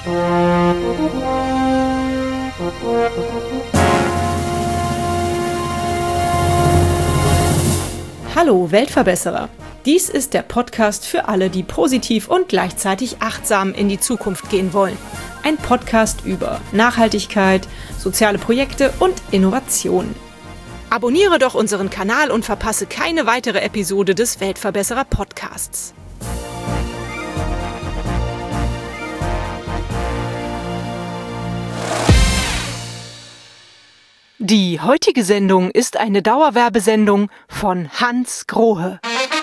Hallo Weltverbesserer! Dies ist der Podcast für alle, die positiv und gleichzeitig achtsam in die Zukunft gehen wollen. Ein Podcast über Nachhaltigkeit, soziale Projekte und Innovationen. Abonniere doch unseren Kanal und verpasse keine weitere Episode des Weltverbesserer Podcasts. Die heutige Sendung ist eine Dauerwerbesendung von Hans Grohe.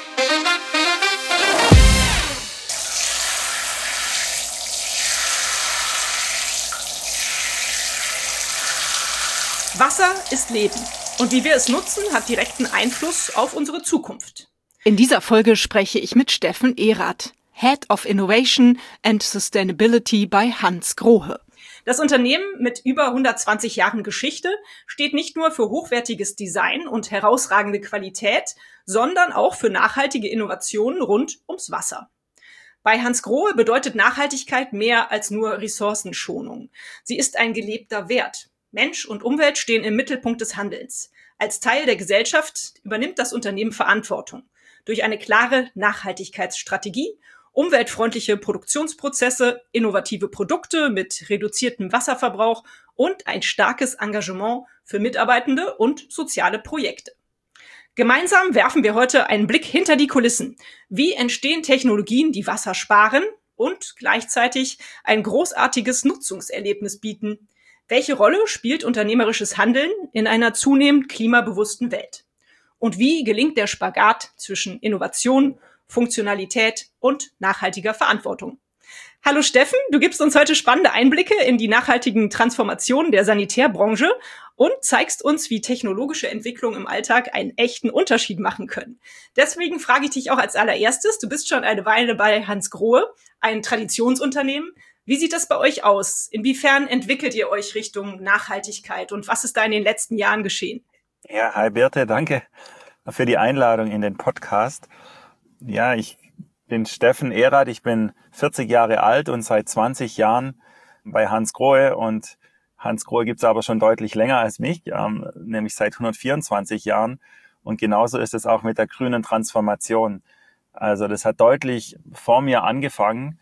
Wasser ist Leben und wie wir es nutzen, hat direkten Einfluss auf unsere Zukunft. In dieser Folge spreche ich mit Steffen Erath, Head of Innovation and Sustainability bei Hans Grohe. Das Unternehmen mit über 120 Jahren Geschichte steht nicht nur für hochwertiges Design und herausragende Qualität, sondern auch für nachhaltige Innovationen rund ums Wasser. Bei Hans Grohe bedeutet Nachhaltigkeit mehr als nur Ressourcenschonung. Sie ist ein gelebter Wert. Mensch und Umwelt stehen im Mittelpunkt des Handelns. Als Teil der Gesellschaft übernimmt das Unternehmen Verantwortung. Durch eine klare Nachhaltigkeitsstrategie, umweltfreundliche Produktionsprozesse, innovative Produkte mit reduziertem Wasserverbrauch und ein starkes Engagement für Mitarbeitende und soziale Projekte. Gemeinsam werfen wir heute einen Blick hinter die Kulissen. Wie entstehen Technologien, die Wasser sparen und gleichzeitig ein großartiges Nutzungserlebnis bieten? Welche Rolle spielt unternehmerisches Handeln in einer zunehmend klimabewussten Welt? Und wie gelingt der Spagat zwischen Innovation, Funktionalität und nachhaltiger Verantwortung? Hallo Steffen, du gibst uns heute spannende Einblicke in die nachhaltigen Transformationen der Sanitärbranche und zeigst uns, wie technologische Entwicklungen im Alltag einen echten Unterschied machen können. Deswegen frage ich dich auch als allererstes, du bist schon eine Weile bei Hans Grohe, ein Traditionsunternehmen. Wie sieht das bei euch aus? Inwiefern entwickelt ihr euch Richtung Nachhaltigkeit und was ist da in den letzten Jahren geschehen? Ja, hi Birte, danke für die Einladung in den Podcast. Ja, ich bin Steffen Erath, ich bin 40 Jahre alt und seit 20 Jahren bei Hans Grohe. Und Hans Grohe gibt's aber schon deutlich länger als mich, nämlich seit 124 Jahren. Und genauso ist es auch mit der grünen Transformation. Also das hat deutlich vor mir angefangen.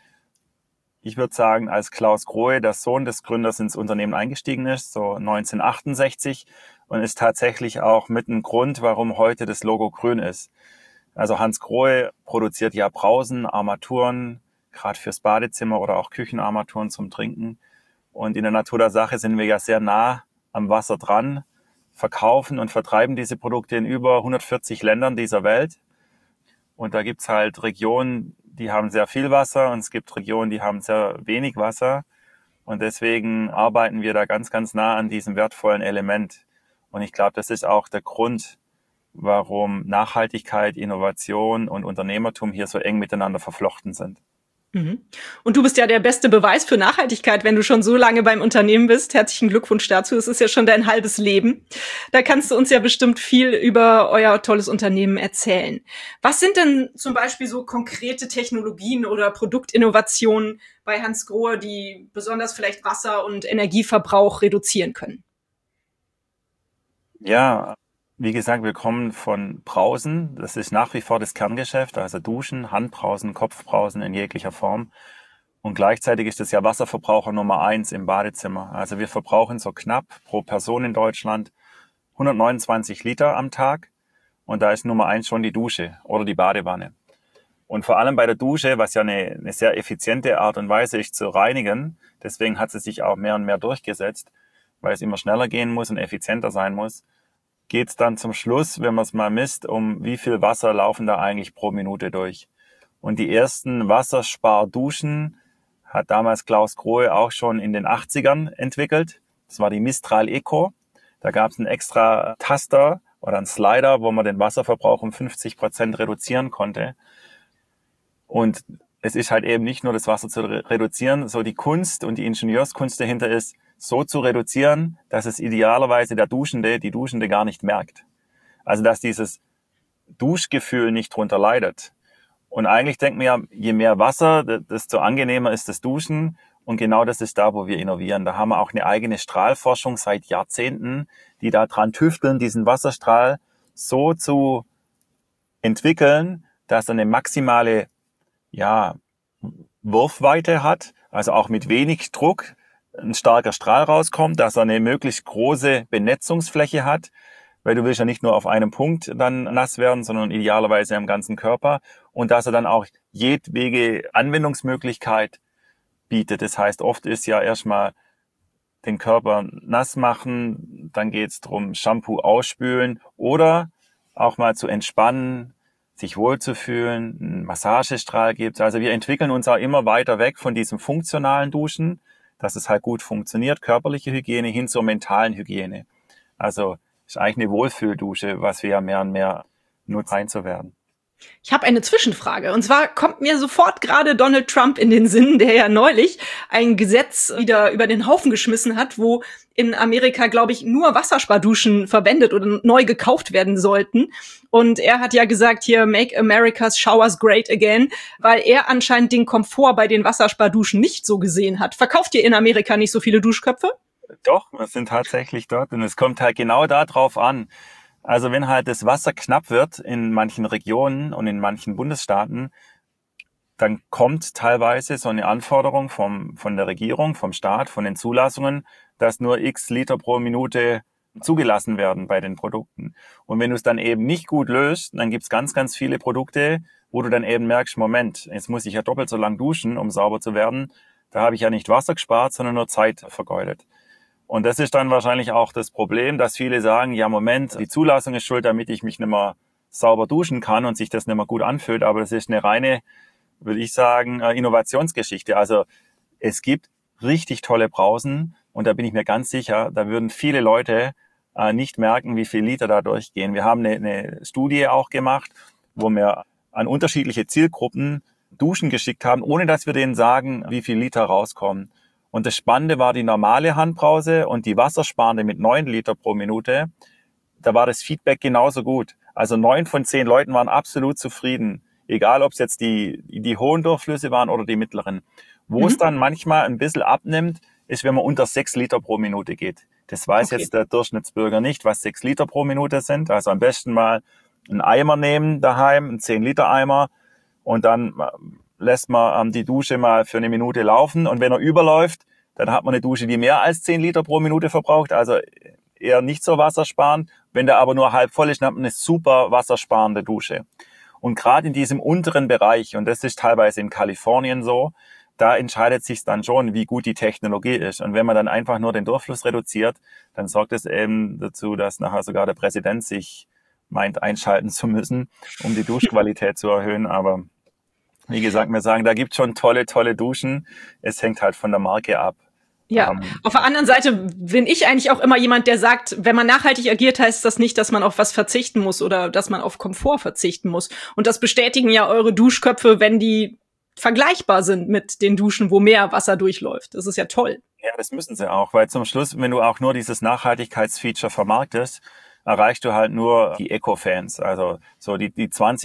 Ich würde sagen, als Klaus Grohe, der Sohn des Gründers, ins Unternehmen eingestiegen ist, so 1968, und ist tatsächlich auch mit ein Grund, warum heute das Logo grün ist. Also Hans Grohe produziert ja Brausen, Armaturen, gerade fürs Badezimmer oder auch Küchenarmaturen zum Trinken. Und in der Natur der Sache sind wir ja sehr nah am Wasser dran, verkaufen und vertreiben diese Produkte in über 140 Ländern dieser Welt. Und da gibt's halt Regionen, die haben sehr viel Wasser und es gibt Regionen, die haben sehr wenig Wasser. Und deswegen arbeiten wir da ganz, ganz nah an diesem wertvollen Element. Und ich glaube, das ist auch der Grund, warum Nachhaltigkeit, Innovation und Unternehmertum hier so eng miteinander verflochten sind. Mhm. Und du bist ja der beste Beweis für Nachhaltigkeit, wenn du schon so lange beim Unternehmen bist. Herzlichen Glückwunsch dazu. Es ist ja schon dein halbes Leben. Da kannst du uns ja bestimmt viel über euer tolles Unternehmen erzählen. Was sind denn zum Beispiel so konkrete Technologien oder Produktinnovationen bei Hans Grohe, die besonders vielleicht Wasser- und Energieverbrauch reduzieren können? Ja, wie gesagt, wir kommen von Brausen. Das ist nach wie vor das Kerngeschäft, also Duschen, Handbrausen, Kopfbrausen in jeglicher Form. Und gleichzeitig ist das ja Wasserverbraucher Nummer 1 im Badezimmer. Also wir verbrauchen so knapp pro Person in Deutschland 129 Liter am Tag. Und da ist Nummer 1 schon die Dusche oder die Badewanne. Und vor allem bei der Dusche, was ja eine sehr effiziente Art und Weise ist zu reinigen, deswegen hat sie sich auch mehr und mehr durchgesetzt, weil es immer schneller gehen muss und effizienter sein muss, geht es dann zum Schluss, wenn man es mal misst, um wie viel Wasser laufen da eigentlich pro Minute durch. Und die ersten Wassersparduschen hat damals Klaus Grohe auch schon in den 80ern entwickelt. Das war die Mistral Eco. Da gab es einen extra Taster oder einen Slider, wo man den Wasserverbrauch um 50% reduzieren konnte. Und es ist halt eben nicht nur das Wasser zu reduzieren, so die Kunst und die Ingenieurskunst dahinter ist, so zu reduzieren, dass es idealerweise die Duschende gar nicht merkt. Also dass dieses Duschgefühl nicht drunter leidet. Und eigentlich denkt man ja, je mehr Wasser, desto angenehmer ist das Duschen. Und genau das ist da, wo wir innovieren. Da haben wir auch eine eigene Strahlforschung seit Jahrzehnten, die da dran tüfteln, diesen Wasserstrahl so zu entwickeln, dass er eine maximale, ja, Wurfweite hat, also auch mit wenig Druck ein starker Strahl rauskommt, dass er eine möglichst große Benetzungsfläche hat, weil du willst ja nicht nur auf einem Punkt dann nass werden, sondern idealerweise am ganzen Körper, und dass er dann auch jedwege Anwendungsmöglichkeit bietet. Das heißt, oft ist ja erstmal den Körper nass machen, dann geht's drum Shampoo ausspülen oder auch mal zu entspannen, sich wohlzufühlen, einen Massagestrahl gibt's. Also wir entwickeln uns auch immer weiter weg von diesem funktionalen Duschen, dass es halt gut funktioniert, körperliche Hygiene, hin zur mentalen Hygiene. Also ist eigentlich eine Wohlfühldusche, was wir ja mehr und mehr nutzen, reinzuwerden. Ich habe eine Zwischenfrage. Und zwar kommt mir sofort gerade Donald Trump in den Sinn, der ja neulich ein Gesetz wieder über den Haufen geschmissen hat, wo in Amerika, glaube ich, nur Wassersparduschen verwendet oder neu gekauft werden sollten. Und er hat ja gesagt, hier, make America's showers great again, weil er anscheinend den Komfort bei den Wassersparduschen nicht so gesehen hat. Verkauft ihr in Amerika nicht so viele Duschköpfe? Doch, wir sind tatsächlich dort, und es kommt halt genau darauf an. Also wenn halt das Wasser knapp wird in manchen Regionen und in manchen Bundesstaaten, dann kommt teilweise so eine Anforderung von der Regierung, vom Staat, von den Zulassungen, dass nur x Liter pro Minute zugelassen werden bei den Produkten. Und wenn du es dann eben nicht gut löst, dann gibt's ganz, ganz viele Produkte, wo du dann eben merkst, Moment, jetzt muss ich ja doppelt so lang duschen, um sauber zu werden. Da habe ich ja nicht Wasser gespart, sondern nur Zeit vergeudet. Und das ist dann wahrscheinlich auch das Problem, dass viele sagen, ja Moment, die Zulassung ist schuld, damit ich mich nicht mehr sauber duschen kann und sich das nicht mehr gut anfühlt. Aber das ist eine reine, würde ich sagen, Innovationsgeschichte. Also es gibt richtig tolle Brausen, und da bin ich mir ganz sicher, da würden viele Leute nicht merken, wie viel Liter da durchgehen. Wir haben eine Studie auch gemacht, wo wir an unterschiedliche Zielgruppen Duschen geschickt haben, ohne dass wir denen sagen, wie viel Liter rauskommen. Und das Spannende war die normale Handbrause und die wassersparende mit 9 Liter pro Minute. Da war das Feedback genauso gut. Also 9 von 10 Leuten waren absolut zufrieden. Egal, ob es jetzt die hohen Durchflüsse waren oder die mittleren. Wo es dann manchmal ein bisschen abnimmt, ist, wenn man unter 6 Liter pro Minute geht. Das weiß jetzt der Durchschnittsbürger nicht, was 6 Liter pro Minute sind. Also am besten mal einen Eimer nehmen daheim, einen 10 Liter Eimer, und dann lässt man die Dusche mal für eine Minute laufen, und wenn er überläuft, dann hat man eine Dusche, die mehr als 10 Liter pro Minute verbraucht, also eher nicht so wassersparend. Wenn der aber nur halb voll ist, dann hat man eine super wassersparende Dusche. Und gerade in diesem unteren Bereich, und das ist teilweise in Kalifornien so, da entscheidet sich dann schon, wie gut die Technologie ist. Und wenn man dann einfach nur den Durchfluss reduziert, dann sorgt es eben dazu, dass nachher sogar der Präsident sich meint, einschalten zu müssen, um die Duschqualität zu erhöhen. Aber wie gesagt, wir sagen, da gibt's schon tolle, tolle Duschen. Es hängt halt von der Marke ab. Ja, auf der anderen Seite bin ich eigentlich auch immer jemand, der sagt, wenn man nachhaltig agiert, heißt das nicht, dass man auf was verzichten muss oder dass man auf Komfort verzichten muss. Und das bestätigen ja eure Duschköpfe, wenn die vergleichbar sind mit den Duschen, wo mehr Wasser durchläuft. Das ist ja toll. Ja, das müssen sie auch, weil zum Schluss, wenn du auch nur dieses Nachhaltigkeitsfeature vermarktest, erreichst du halt nur die Eco-Fans, also so die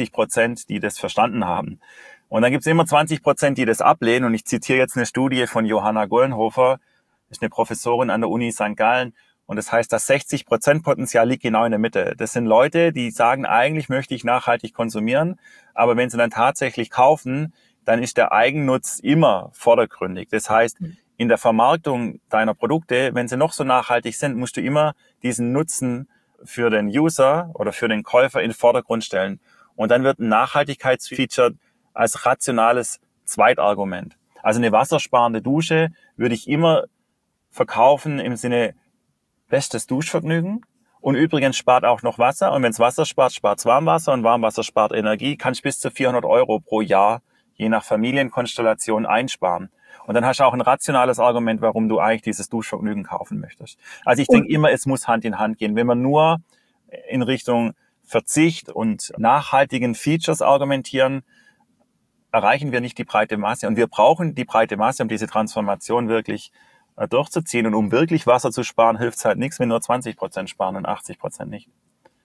20%, die das verstanden haben. Und dann gibt's immer 20%, die das ablehnen. Und ich zitiere jetzt eine Studie von Johanna Gollenhofer, ist eine Professorin an der Uni St. Gallen. Und das heißt, das 60% Potenzial liegt genau in der Mitte. Das sind Leute, die sagen, eigentlich möchte ich nachhaltig konsumieren, aber wenn sie dann tatsächlich kaufen, dann ist der Eigennutz immer vordergründig. Das heißt, in der Vermarktung deiner Produkte, wenn sie noch so nachhaltig sind, musst du immer diesen Nutzen für den User oder für den Käufer in den Vordergrund stellen. Und dann wird ein Nachhaltigkeitsfeature als rationales Zweitargument. Also eine wassersparende Dusche würde ich immer verkaufen im Sinne bestes Duschvergnügen. Und übrigens spart auch noch Wasser. Und wenn es Wasser spart, spart es Warmwasser. Und Warmwasser spart Energie. Kannst bis zu 400 € pro Jahr, je nach Familienkonstellation, einsparen. Und dann hast du auch ein rationales Argument, warum du eigentlich dieses Duschvergnügen kaufen möchtest. Also ich denke immer, es muss Hand in Hand gehen. Wenn man nur in Richtung Verzicht und nachhaltigen Features argumentieren, erreichen wir nicht die breite Masse. Und wir brauchen die breite Masse, um diese Transformation wirklich durchzuziehen. Und um wirklich Wasser zu sparen, hilft es halt nichts, wenn nur 20% sparen und 80% nicht.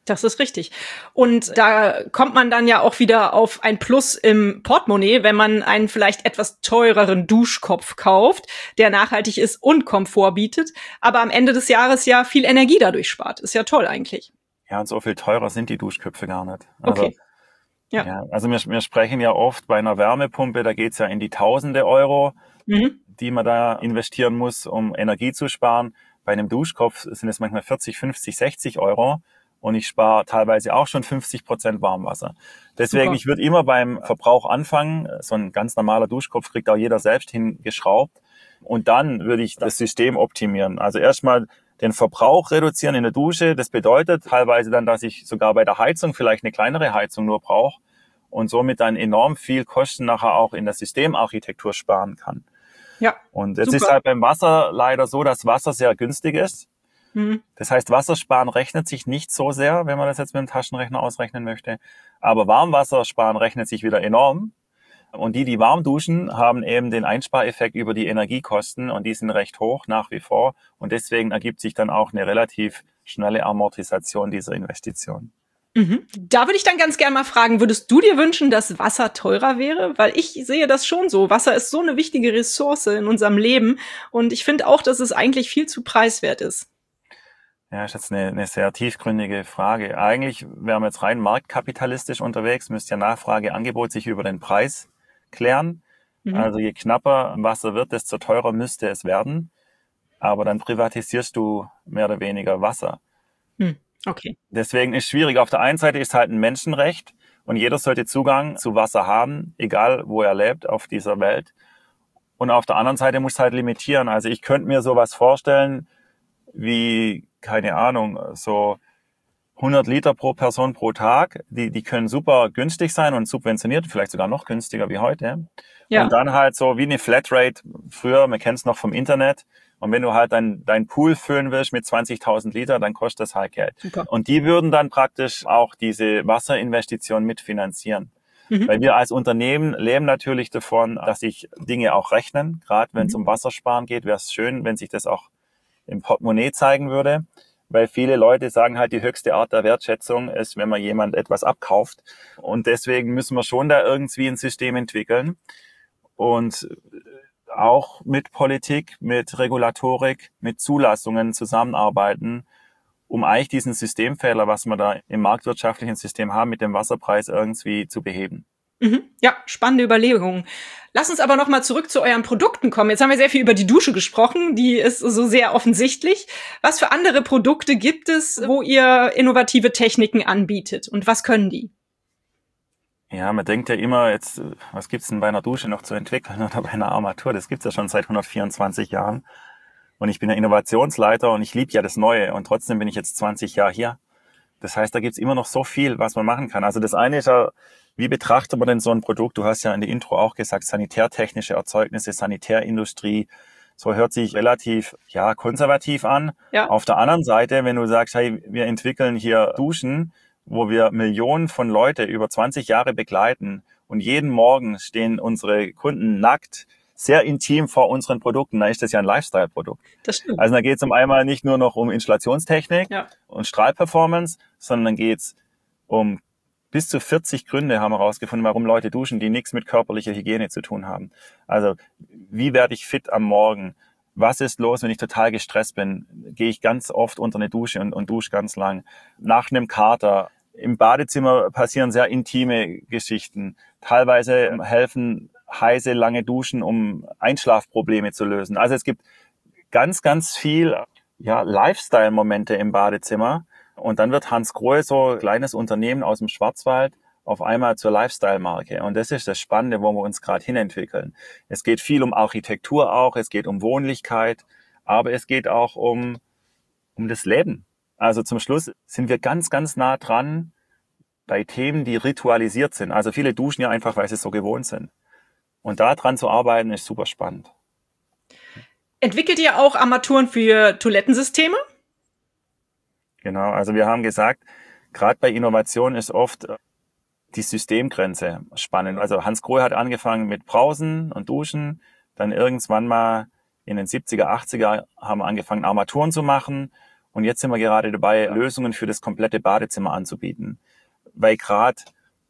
Das ist richtig. Und da kommt man dann ja auch wieder auf ein Plus im Portemonnaie, wenn man einen vielleicht etwas teureren Duschkopf kauft, der nachhaltig ist und Komfort bietet, aber am Ende des Jahres ja viel Energie dadurch spart. Ist ja toll eigentlich. Ja, und so viel teurer sind die Duschköpfe gar nicht. Also, Okay. Ja. ja, also wir sprechen ja oft bei einer Wärmepumpe, da geht's ja in die Tausende Euro, Mhm. die man da investieren muss, um Energie zu sparen. Bei einem Duschkopf sind es manchmal 40, 50, 60 Euro. Und ich spare teilweise auch schon 50% Warmwasser. Deswegen, Super. ich würde immer beim Verbrauch anfangen. So ein ganz normaler Duschkopf kriegt auch jeder selbst hingeschraubt. Und dann würde ich das System optimieren. Also erstmal den Verbrauch reduzieren in der Dusche. Das bedeutet teilweise dann, dass ich sogar bei der Heizung vielleicht eine kleinere Heizung nur brauche und somit dann enorm viel Kosten nachher auch in der Systemarchitektur sparen kann. Ja. Und jetzt ist Super. halt beim Wasser leider so, dass Wasser sehr günstig ist. Mhm. Das heißt, Wassersparen rechnet sich nicht so sehr, wenn man das jetzt mit dem Taschenrechner ausrechnen möchte. Aber Warmwassersparen rechnet sich wieder enorm. Und die warm duschen, haben eben den Einspareffekt über die Energiekosten und die sind recht hoch nach wie vor. Und deswegen ergibt sich dann auch eine relativ schnelle Amortisation dieser Investition. Mhm. Da würde ich dann ganz gerne mal fragen, würdest du dir wünschen, dass Wasser teurer wäre? Weil ich sehe das schon so. Wasser ist so eine wichtige Ressource in unserem Leben. Und ich finde auch, dass es eigentlich viel zu preiswert ist. Ja, ist jetzt eine sehr tiefgründige Frage. Eigentlich wären wir jetzt rein marktkapitalistisch unterwegs, müsste ja Nachfrage, Angebot sich über den Preis klären. Mhm. Also je knapper Wasser wird, desto teurer müsste es werden. Aber dann privatisierst du mehr oder weniger Wasser. Hm. Okay. Deswegen ist schwierig. Auf der einen Seite ist halt ein Menschenrecht und jeder sollte Zugang zu Wasser haben, egal wo er lebt auf dieser Welt. Und auf der anderen Seite muss es halt limitieren. Also ich könnte mir sowas vorstellen wie, keine Ahnung, so 100 Liter pro Person pro Tag. Die können super günstig sein und subventioniert, vielleicht sogar noch günstiger wie heute. Und Ja. dann halt so wie eine Flatrate früher, man kennt es noch vom Internet. Und wenn du halt dein Pool füllen willst mit 20.000 Liter, dann kostet das halt Geld. Super. Und die würden dann praktisch auch diese Wasserinvestition mitfinanzieren. Mhm. Weil wir als Unternehmen leben natürlich davon, dass sich Dinge auch rechnen. Gerade wenn es Mhm. um Wassersparen geht, wäre es schön, wenn sich das auch im Portemonnaie zeigen würde. Weil viele Leute sagen halt, die höchste Art der Wertschätzung ist, wenn man jemand etwas abkauft. Und deswegen müssen wir schon da irgendwie ein System entwickeln. Und auch mit Politik, mit Regulatorik, mit Zulassungen zusammenarbeiten, um eigentlich diesen Systemfehler, was wir da im marktwirtschaftlichen System haben, mit dem Wasserpreis irgendwie zu beheben. Mhm. Ja, spannende Überlegungen. Lass uns aber noch mal zurück zu euren Produkten kommen. Jetzt haben wir sehr viel über die Dusche gesprochen, die ist so sehr offensichtlich. Was für andere Produkte gibt es, wo ihr innovative Techniken anbietet und was können die? Ja, man denkt ja immer, jetzt, was gibt's denn bei einer Dusche noch zu entwickeln oder bei einer Armatur? Das gibt's ja schon seit 124 Jahren. Und ich bin ja Innovationsleiter und ich liebe ja das Neue und trotzdem bin ich jetzt 20 Jahre hier. Das heißt, da gibt's immer noch so viel, was man machen kann. Also das eine ist ja, wie betrachtet man denn so ein Produkt? Du hast ja in der Intro auch gesagt, sanitärtechnische Erzeugnisse, Sanitärindustrie. So hört sich relativ, ja, konservativ an. Ja. Auf der anderen Seite, wenn du sagst, hey, wir entwickeln hier Duschen, wo wir Millionen von Leute über 20 Jahre begleiten und jeden Morgen stehen unsere Kunden nackt, sehr intim vor unseren Produkten, dann ist das ja ein Lifestyle-Produkt. Das stimmt. Also da geht es um einmal nicht nur noch um Installationstechnik Ja. und Strahlperformance, sondern dann geht es um bis zu 40 Gründe, haben wir herausgefunden, warum Leute duschen, die nichts mit körperlicher Hygiene zu tun haben. Also wie werde ich fit am Morgen? Was ist los, wenn ich total gestresst bin? Gehe ich ganz oft unter eine Dusche und dusche ganz lang. Nach einem Kater. Im Badezimmer passieren sehr intime Geschichten. Teilweise helfen heiße, lange Duschen, um Einschlafprobleme zu lösen. Also es gibt ganz, ganz viel, ja, Lifestyle-Momente im Badezimmer. Und dann wird Hans Grohe, so ein kleines Unternehmen aus dem Schwarzwald, auf einmal zur Lifestyle-Marke. Und das ist das Spannende, wo wir uns gerade hinentwickeln. Es geht viel um Architektur auch, es geht um Wohnlichkeit, aber es geht auch um das Leben. Also zum Schluss sind wir ganz, ganz nah dran bei Themen, die ritualisiert sind. Also viele duschen ja einfach, weil sie es so gewohnt sind. Und da dran zu arbeiten, ist super spannend. Entwickelt ihr auch Armaturen für Toilettensysteme? Genau, also wir haben gesagt, gerade bei Innovation ist oft die Systemgrenze spannend. Also Hans Grohe hat angefangen mit Brausen und Duschen, dann irgendwann mal in den 70er, 80er haben wir angefangen, Armaturen zu machen Und jetzt sind wir gerade dabei, Lösungen für das komplette Badezimmer anzubieten. Weil gerade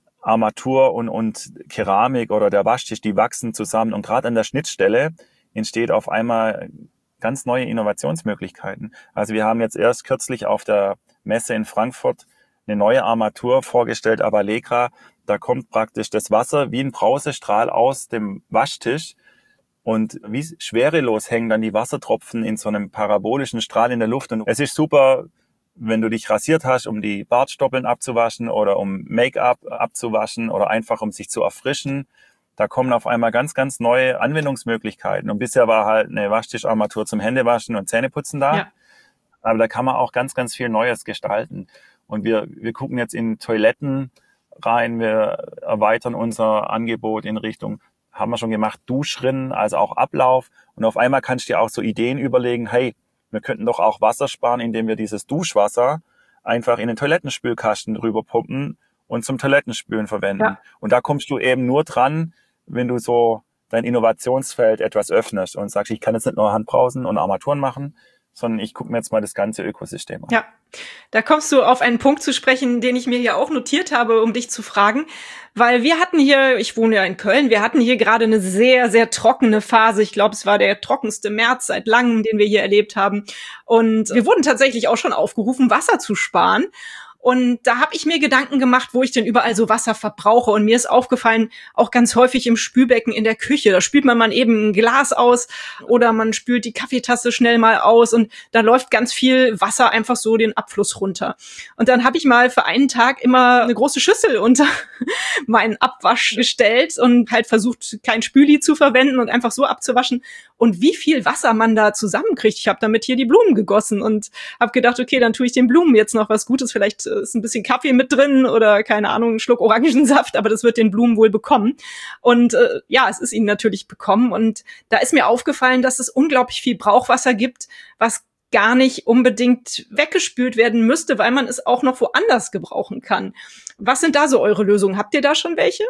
Armatur und Keramik oder der Waschtisch, die wachsen zusammen. Und gerade an der Schnittstelle entsteht auf einmal ganz neue Innovationsmöglichkeiten. Also wir haben jetzt erst kürzlich auf der Messe in Frankfurt eine neue Armatur vorgestellt, Avalegra. Da kommt praktisch das Wasser wie ein Brausestrahl aus dem Waschtisch und wie schwerelos hängen dann die Wassertropfen in so einem parabolischen Strahl in der Luft. Und es ist super, wenn du dich rasiert hast, um die Bartstoppeln abzuwaschen oder um Make-up abzuwaschen oder einfach um sich zu erfrischen. Da kommen auf einmal ganz, ganz neue Anwendungsmöglichkeiten. Und bisher war halt eine Waschtischarmatur zum Händewaschen und Zähneputzen da. Ja. Aber da kann man auch ganz, ganz viel Neues gestalten. Und wir gucken jetzt in Toiletten rein. Wir erweitern unser Angebot in Richtung, haben wir schon gemacht, Duschrinnen, also auch Ablauf. Und auf einmal kannst du dir auch so Ideen überlegen, hey, wir könnten doch auch Wasser sparen, indem wir dieses Duschwasser einfach in den Toilettenspülkasten drüber pumpen und zum Toilettenspülen verwenden. Ja. Und da kommst du eben nur dran, wenn du so dein Innovationsfeld etwas öffnest und sagst, ich kann jetzt nicht nur Handbrausen und Armaturen machen, sondern ich gucke mir jetzt mal das ganze Ökosystem an. Ja, da kommst du auf einen Punkt zu sprechen, den ich mir hier auch notiert habe, um dich zu fragen. Weil wir hatten hier, ich wohne ja in Köln, wir hatten hier gerade eine sehr, sehr trockene Phase. Ich glaube, es war der trockenste März seit langem, den wir hier erlebt haben. Und wir wurden tatsächlich auch schon aufgerufen, Wasser zu sparen. Und da habe ich mir Gedanken gemacht, wo ich denn überall so Wasser verbrauche. Und mir ist aufgefallen, auch ganz häufig im Spülbecken in der Küche. Da spült man mal eben ein Glas aus oder man spült die Kaffeetasse schnell mal aus. Und da läuft ganz viel Wasser einfach so den Abfluss runter. Und dann habe ich mal für einen Tag immer eine große Schüssel unter meinen Abwasch gestellt und halt versucht, kein Spüli zu verwenden und einfach so abzuwaschen. Und wie viel Wasser man da zusammenkriegt. Ich habe damit hier die Blumen gegossen und habe gedacht, okay, dann tue ich den Blumen jetzt noch was Gutes. Vielleicht ist ein bisschen Kaffee mit drin oder, keine Ahnung, ein Schluck Orangensaft, aber das wird den Blumen wohl bekommen. Und ja, es ist ihnen natürlich bekommen. Und da ist mir aufgefallen, dass es unglaublich viel Brauchwasser gibt, was gar nicht unbedingt weggespült werden müsste, weil man es auch noch woanders gebrauchen kann. Was sind da so eure Lösungen? Habt ihr da schon welche?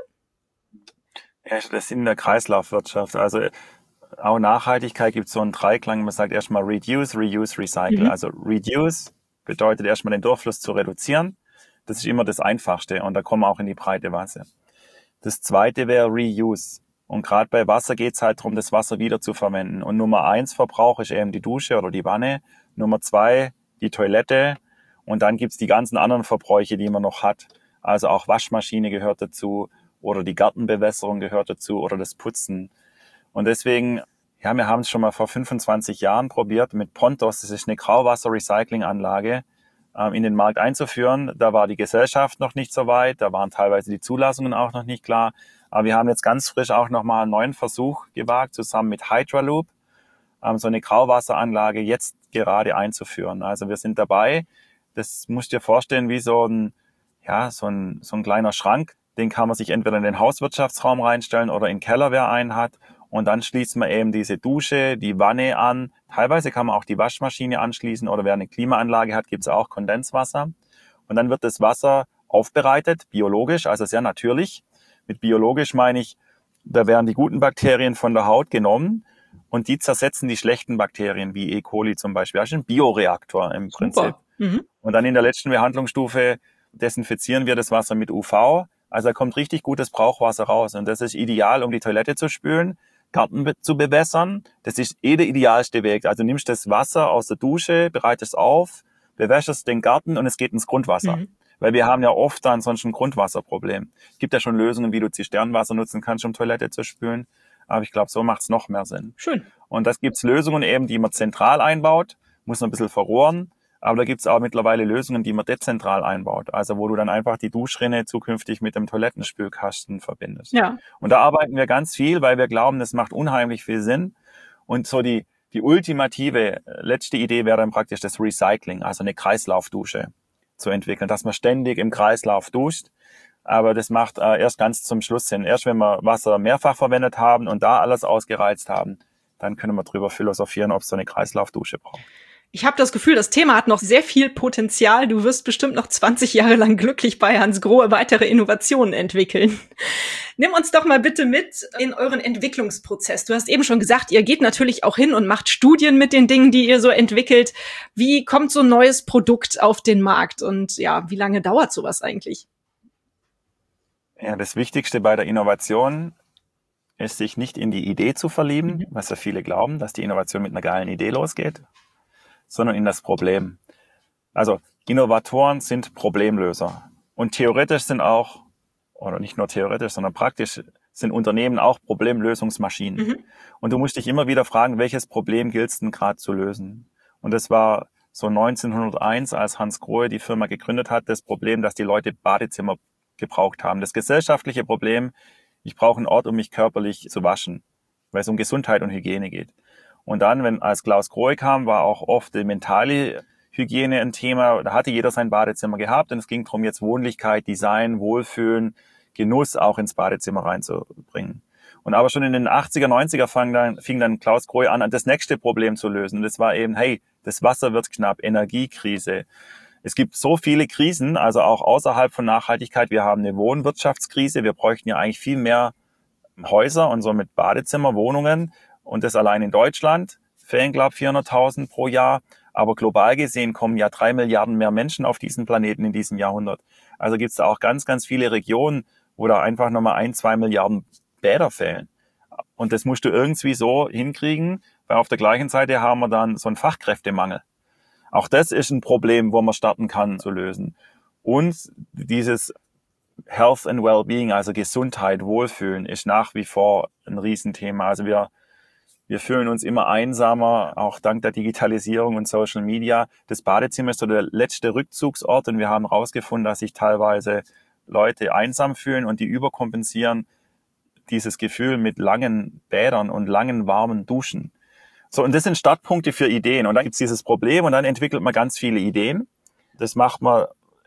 Ja, das sind in der Kreislaufwirtschaft. Also auch Nachhaltigkeit gibt so einen Dreiklang. Man sagt erstmal Reduce, Reuse, Recycle. Also Reduce bedeutet erstmal den Durchfluss zu reduzieren. Das ist immer das Einfachste und da kommen wir auch in die breite Masse. Das zweite wäre Reuse. Und gerade bei Wasser geht es halt darum, das Wasser wieder zu verwenden. Und Nummer 1 Verbrauch ist eben die Dusche oder die Wanne. Nummer 2 die Toilette. Und dann gibt's die ganzen anderen Verbräuche, die man noch hat. Also auch Waschmaschine gehört dazu oder die Gartenbewässerung gehört dazu oder das Putzen. Und deswegen, ja, wir haben es schon mal vor 25 Jahren probiert mit Pontos, das ist eine Grauwasser-Recycling-Anlage, in den Markt einzuführen. Da war die Gesellschaft noch nicht so weit, da waren teilweise die Zulassungen auch noch nicht klar. Aber wir haben jetzt ganz frisch auch nochmal einen neuen Versuch gewagt, zusammen mit Hydraloop, so eine Grauwasseranlage jetzt gerade einzuführen. Also wir sind dabei, das musst du dir vorstellen wie so ein kleiner Schrank. Den kann man sich entweder in den Hauswirtschaftsraum reinstellen oder in den Keller, wer einen hat. Und dann schließt man eben diese Dusche, die Wanne an. Teilweise kann man auch die Waschmaschine anschließen oder wer eine Klimaanlage hat, gibt es auch Kondenswasser. Und dann wird das Wasser aufbereitet, biologisch, also sehr natürlich. Mit biologisch meine ich, da werden die guten Bakterien von der Haut genommen und die zersetzen die schlechten Bakterien, wie E. coli zum Beispiel. Das ist ein Bioreaktor im Prinzip. Und dann in der letzten Behandlungsstufe desinfizieren wir das Wasser mit UV. Also da kommt richtig gutes Brauchwasser raus. Und das ist ideal, um die Toilette zu spülen, Garten zu bewässern. Das ist der idealste Weg. Also nimmst das Wasser aus der Dusche, bereitest auf, bewässerst den Garten und es geht ins Grundwasser. Weil wir haben ja oft dann sonst ein Grundwasserproblem. Es gibt ja schon Lösungen, wie du Zisternenwasser nutzen kannst, um Toilette zu spülen. Aber ich glaube, so macht es noch mehr Sinn. Schön. Und das gibt's Lösungen eben, die man zentral einbaut, muss noch ein bisschen verrohren. Aber da gibt's auch mittlerweile Lösungen, die man dezentral einbaut. Also wo du dann einfach die Duschrinne zukünftig mit dem Toilettenspülkasten verbindest. Ja. Und da arbeiten wir ganz viel, weil wir glauben, das macht unheimlich viel Sinn. Und so die ultimative letzte Idee wäre dann praktisch das Recycling, also eine Kreislaufdusche zu entwickeln, dass man ständig im Kreislauf duscht. Aber das macht erst ganz zum Schluss Sinn. Erst wenn wir Wasser mehrfach verwendet haben und da alles ausgereizt haben, dann können wir drüber philosophieren, ob es so eine Kreislaufdusche braucht. Ich habe das Gefühl, das Thema hat noch sehr viel Potenzial. Du wirst bestimmt noch 20 Jahre lang glücklich bei Hans Grohe weitere Innovationen entwickeln. Nimm uns doch mal bitte mit in euren Entwicklungsprozess. Du hast eben schon gesagt, ihr geht natürlich auch hin und macht Studien mit den Dingen, die ihr so entwickelt. Wie kommt so ein neues Produkt auf den Markt? Und ja, wie lange dauert sowas eigentlich? Ja, das Wichtigste bei der Innovation ist, sich nicht in die Idee zu verlieben, was ja viele glauben, dass die Innovation mit einer geilen Idee losgeht, sondern in das Problem. Also Innovatoren sind Problemlöser. Und theoretisch sind auch, oder nicht nur theoretisch, sondern praktisch sind Unternehmen auch Problemlösungsmaschinen. Und du musst dich immer wieder fragen, welches Problem gilt es denn gerade zu lösen? Und das war so 1901, als Hans Grohe die Firma gegründet hat, das Problem, dass die Leute Badezimmer gebraucht haben. Das gesellschaftliche Problem, ich brauche einen Ort, um mich körperlich zu waschen, weil es um Gesundheit und Hygiene geht. Und dann, als Klaus Grohe kam, war auch oft die mentale Hygiene ein Thema. Da hatte jeder sein Badezimmer gehabt und es ging darum, jetzt Wohnlichkeit, Design, Wohlfühlen, Genuss auch ins Badezimmer reinzubringen. Und aber schon in den 80er, 90er fing dann Klaus Grohe an, das nächste Problem zu lösen. Und das war eben, hey, das Wasser wird knapp, Energiekrise. Es gibt so viele Krisen, also auch außerhalb von Nachhaltigkeit. Wir haben eine Wohnwirtschaftskrise. Wir bräuchten ja eigentlich viel mehr Häuser und so mit Badezimmer, Wohnungen. Und das allein in Deutschland fehlen, glaube ich, 400.000 pro Jahr. Aber global gesehen kommen ja 3 Milliarden mehr Menschen auf diesen Planeten in diesem Jahrhundert. Also gibt es da auch ganz, ganz viele Regionen, wo da einfach nochmal 1-2 Milliarden Bäder fehlen. Und das musst du irgendwie so hinkriegen, weil auf der gleichen Seite haben wir dann so einen Fachkräftemangel. Auch das ist ein Problem, wo man starten kann zu lösen. Und dieses Health and Wellbeing, also Gesundheit, Wohlfühlen, ist nach wie vor ein Riesenthema. Also wir fühlen uns immer einsamer, auch dank der Digitalisierung und Social Media. Das Badezimmer ist so der letzte Rückzugsort und wir haben herausgefunden, dass sich teilweise Leute einsam fühlen und die überkompensieren dieses Gefühl mit langen Bädern und langen warmen Duschen. So, und das sind Startpunkte für Ideen. Und dann gibt's dieses Problem und dann entwickelt man ganz viele Ideen. Das macht man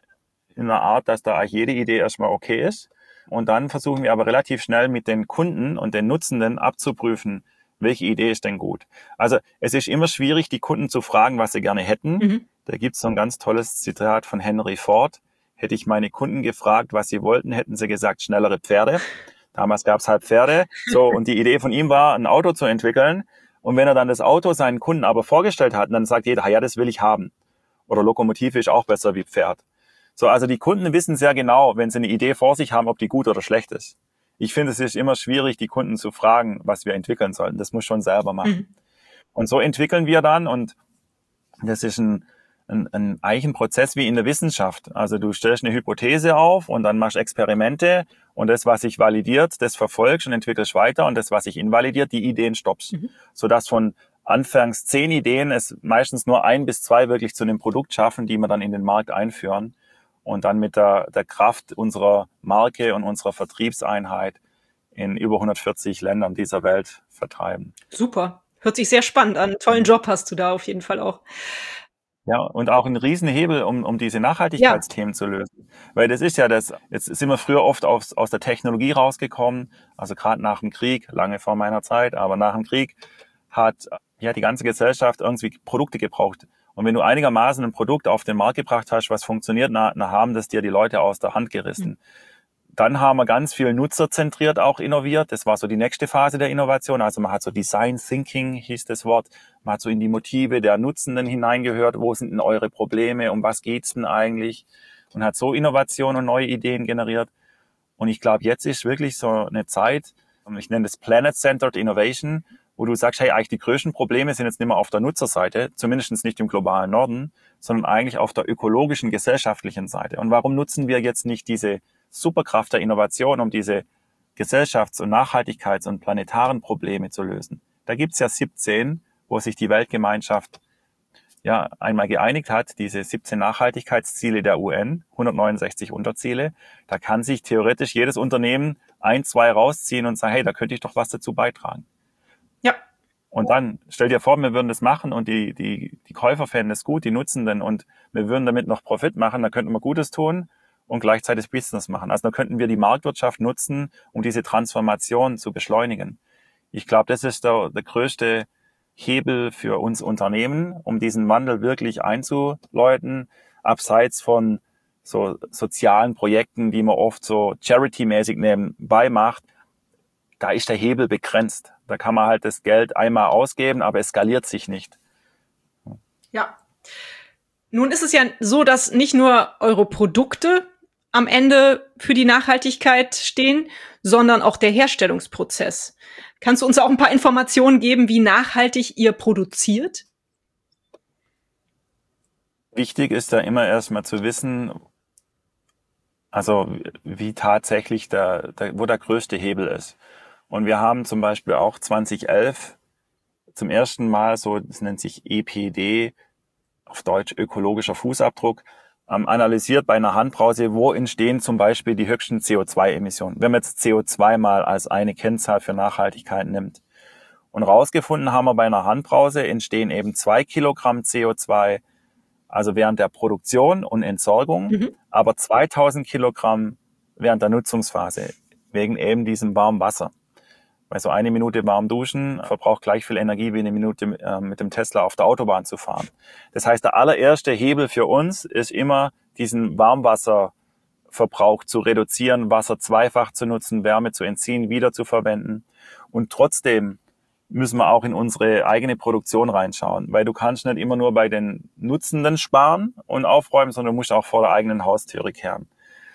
in einer Art, dass da eigentlich jede Idee erstmal okay ist. Und dann versuchen wir aber relativ schnell mit den Kunden und den Nutzenden abzuprüfen, welche Idee ist denn gut. Also es ist immer schwierig, die Kunden zu fragen, was sie gerne hätten. Da gibt's so ein ganz tolles Zitat von Henry Ford. Hätte ich meine Kunden gefragt, was sie wollten, hätten sie gesagt, schnellere Pferde. Damals gab's halt Pferde. So, und die Idee von ihm war, ein Auto zu entwickeln. Und wenn er dann das Auto seinen Kunden aber vorgestellt hat, dann sagt jeder, ja, das will ich haben. Oder Lokomotive ist auch besser wie Pferd. So, also die Kunden wissen sehr genau, wenn sie eine Idee vor sich haben, ob die gut oder schlecht ist. Ich finde, es ist immer schwierig, die Kunden zu fragen, was wir entwickeln sollen. Das muss schon selber machen. Und so entwickeln wir dann und das ist eigentlich ein Prozess wie in der Wissenschaft. Also du stellst eine Hypothese auf und dann machst Experimente und das, was sich validiert, das verfolgst und entwickelst weiter und das, was sich invalidiert, die Ideen stoppst. Sodass von anfangs 10 Ideen es meistens nur 1 bis 2 wirklich zu einem Produkt schaffen, die wir dann in den Markt einführen und dann mit der Kraft unserer Marke und unserer Vertriebseinheit in über 140 Ländern dieser Welt vertreiben. Super. Hört sich sehr spannend an. Tollen Job hast du da auf jeden Fall auch. Ja, und auch ein Riesenhebel, um diese Nachhaltigkeitsthemen zu lösen. Weil das ist ja jetzt sind wir früher oft aus der Technologie rausgekommen, also gerade nach dem Krieg, lange vor meiner Zeit, aber nach dem Krieg hat ja die ganze Gesellschaft irgendwie Produkte gebraucht. Und wenn du einigermaßen ein Produkt auf den Markt gebracht hast, was funktioniert, haben das dir die Leute aus der Hand gerissen. Dann haben wir ganz viel nutzerzentriert auch innoviert. Das war so die nächste Phase der Innovation. Also man hat so Design Thinking, hieß das Wort. Man hat so in die Motive der Nutzenden hineingehört. Wo sind denn eure Probleme? Um was geht's denn eigentlich? Und hat so Innovation und neue Ideen generiert. Und ich glaube, jetzt ist wirklich so eine Zeit, ich nenne das Planet-Centered Innovation, wo du sagst, hey, eigentlich die größten Probleme sind jetzt nicht mehr auf der Nutzerseite, zumindest nicht im globalen Norden, sondern eigentlich auf der ökologischen, gesellschaftlichen Seite. Und warum nutzen wir jetzt nicht diese Superkraft der Innovation, um diese Gesellschafts- und Nachhaltigkeits- und planetaren Probleme zu lösen? Da gibt's ja 17, wo sich die Weltgemeinschaft ja einmal geeinigt hat, diese 17 Nachhaltigkeitsziele der UN, 169 Unterziele. Da kann sich theoretisch jedes Unternehmen 1, 2 rausziehen und sagen, hey, da könnte ich doch was dazu beitragen. Ja. Und dann stell dir vor, wir würden das machen und die Käufer fänden das gut, die Nutzenden, und wir würden damit noch Profit machen, dann könnten wir Gutes tun und gleichzeitig Business machen. Also dann könnten wir die Marktwirtschaft nutzen, um diese Transformation zu beschleunigen. Ich glaube, das ist der größte Hebel für uns Unternehmen, um diesen Wandel wirklich einzuläuten, abseits von so sozialen Projekten, die man oft so charity-mäßig nebenbei macht. Da ist der Hebel begrenzt. Da kann man halt das Geld einmal ausgeben, aber es skaliert sich nicht. Ja. Nun ist es ja so, dass nicht nur eure Produkte am Ende für die Nachhaltigkeit stehen, sondern auch der Herstellungsprozess. Kannst du uns auch ein paar Informationen geben, wie nachhaltig ihr produziert? Wichtig ist da immer erstmal zu wissen, also wie tatsächlich wo der größte Hebel ist. Und wir haben zum Beispiel auch 2011 zum ersten Mal so, das nennt sich EPD, auf Deutsch ökologischer Fußabdruck, analysiert bei einer Handbrause, wo entstehen zum Beispiel die höchsten CO2-Emissionen. Wenn man jetzt CO2 mal als eine Kennzahl für Nachhaltigkeit nimmt. Und rausgefunden haben wir bei einer Handbrause entstehen eben 2 Kilogramm CO2, also während der Produktion und Entsorgung, aber 2000 Kilogramm während der Nutzungsphase, wegen eben diesem warmen Wasser. Weil so eine Minute warm duschen verbraucht gleich viel Energie wie eine Minute mit dem Tesla auf der Autobahn zu fahren. Das heißt, der allererste Hebel für uns ist immer, diesen Warmwasserverbrauch zu reduzieren, Wasser zweifach zu nutzen, Wärme zu entziehen, wieder zu verwenden. Und trotzdem müssen wir auch in unsere eigene Produktion reinschauen, weil du kannst nicht immer nur bei den Nutzenden sparen und aufräumen, sondern du musst auch vor der eigenen Haustüre kehren.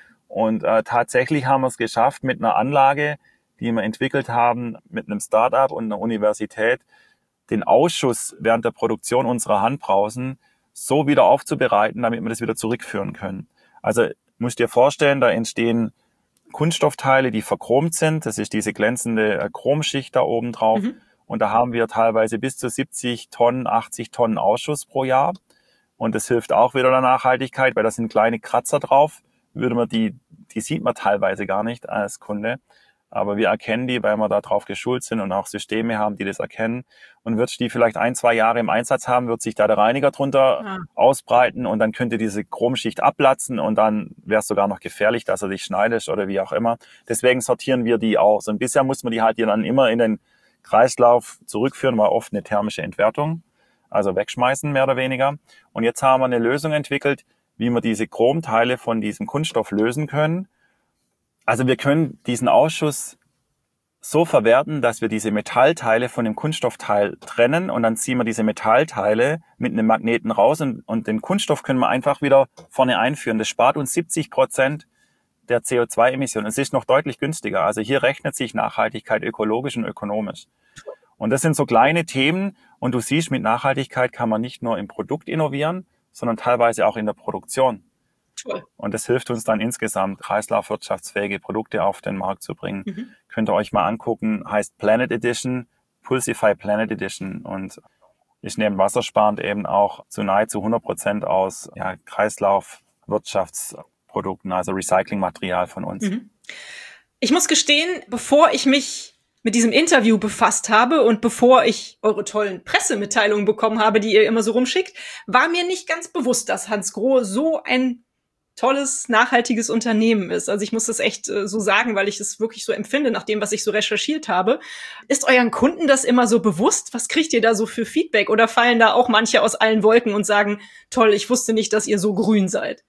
Und tatsächlich haben wir es geschafft, mit einer Anlage, die wir entwickelt haben, mit einem Start-up und einer Universität, den Ausschuss während der Produktion unserer Handbrausen so wieder aufzubereiten, damit wir das wieder zurückführen können. Also musst dir vorstellen, da entstehen Kunststoffteile, die verchromt sind. Das ist diese glänzende Chromschicht da oben drauf. Und da haben wir teilweise bis zu 70 Tonnen, 80 Tonnen Ausschuss pro Jahr. Und das hilft auch wieder der Nachhaltigkeit, weil da sind kleine Kratzer drauf. Die sieht man teilweise gar nicht als Kunde. Aber wir erkennen die, weil wir da drauf geschult sind und auch Systeme haben, die das erkennen. Und wird die vielleicht 1-2 Jahre im Einsatz haben, wird sich da der Reiniger drunter ausbreiten und dann könnte diese Chromschicht abplatzen und dann wäre es sogar noch gefährlich, dass er dich schneidet oder wie auch immer. Deswegen sortieren wir die aus. Und bisher muss man die halt dann immer in den Kreislauf zurückführen, war oft eine thermische Entwertung, also wegschmeißen mehr oder weniger. Und jetzt haben wir eine Lösung entwickelt, wie wir diese Chromteile von diesem Kunststoff lösen können. Also wir können diesen Ausschuss so verwerten, dass wir diese Metallteile von dem Kunststoffteil trennen und dann ziehen wir diese Metallteile mit einem Magneten raus und den Kunststoff können wir einfach wieder vorne einführen. Das spart uns 70% der CO2-Emissionen. Es ist noch deutlich günstiger. Also hier rechnet sich Nachhaltigkeit ökologisch und ökonomisch. Und das sind so kleine Themen und du siehst, mit Nachhaltigkeit kann man nicht nur im Produkt innovieren, sondern teilweise auch in der Produktion. Toll. Und das hilft uns dann insgesamt, kreislaufwirtschaftsfähige Produkte auf den Markt zu bringen. Könnt ihr euch mal angucken, heißt Planet Edition, Pulsify Planet Edition und ist neben wassersparend eben auch zu nahezu 100% aus Kreislaufwirtschaftsprodukten, also Recyclingmaterial von uns. Ich muss gestehen, bevor ich mich mit diesem Interview befasst habe und bevor ich eure tollen Pressemitteilungen bekommen habe, die ihr immer so rumschickt, war mir nicht ganz bewusst, dass Hansgrohe so ein tolles, nachhaltiges Unternehmen ist. Also ich muss das echt so sagen, weil ich es wirklich so empfinde, nach dem, was ich so recherchiert habe. Ist euren Kunden das immer so bewusst? Was kriegt ihr da so für Feedback? Oder fallen da auch manche aus allen Wolken und sagen, toll, ich wusste nicht, dass ihr so grün seid?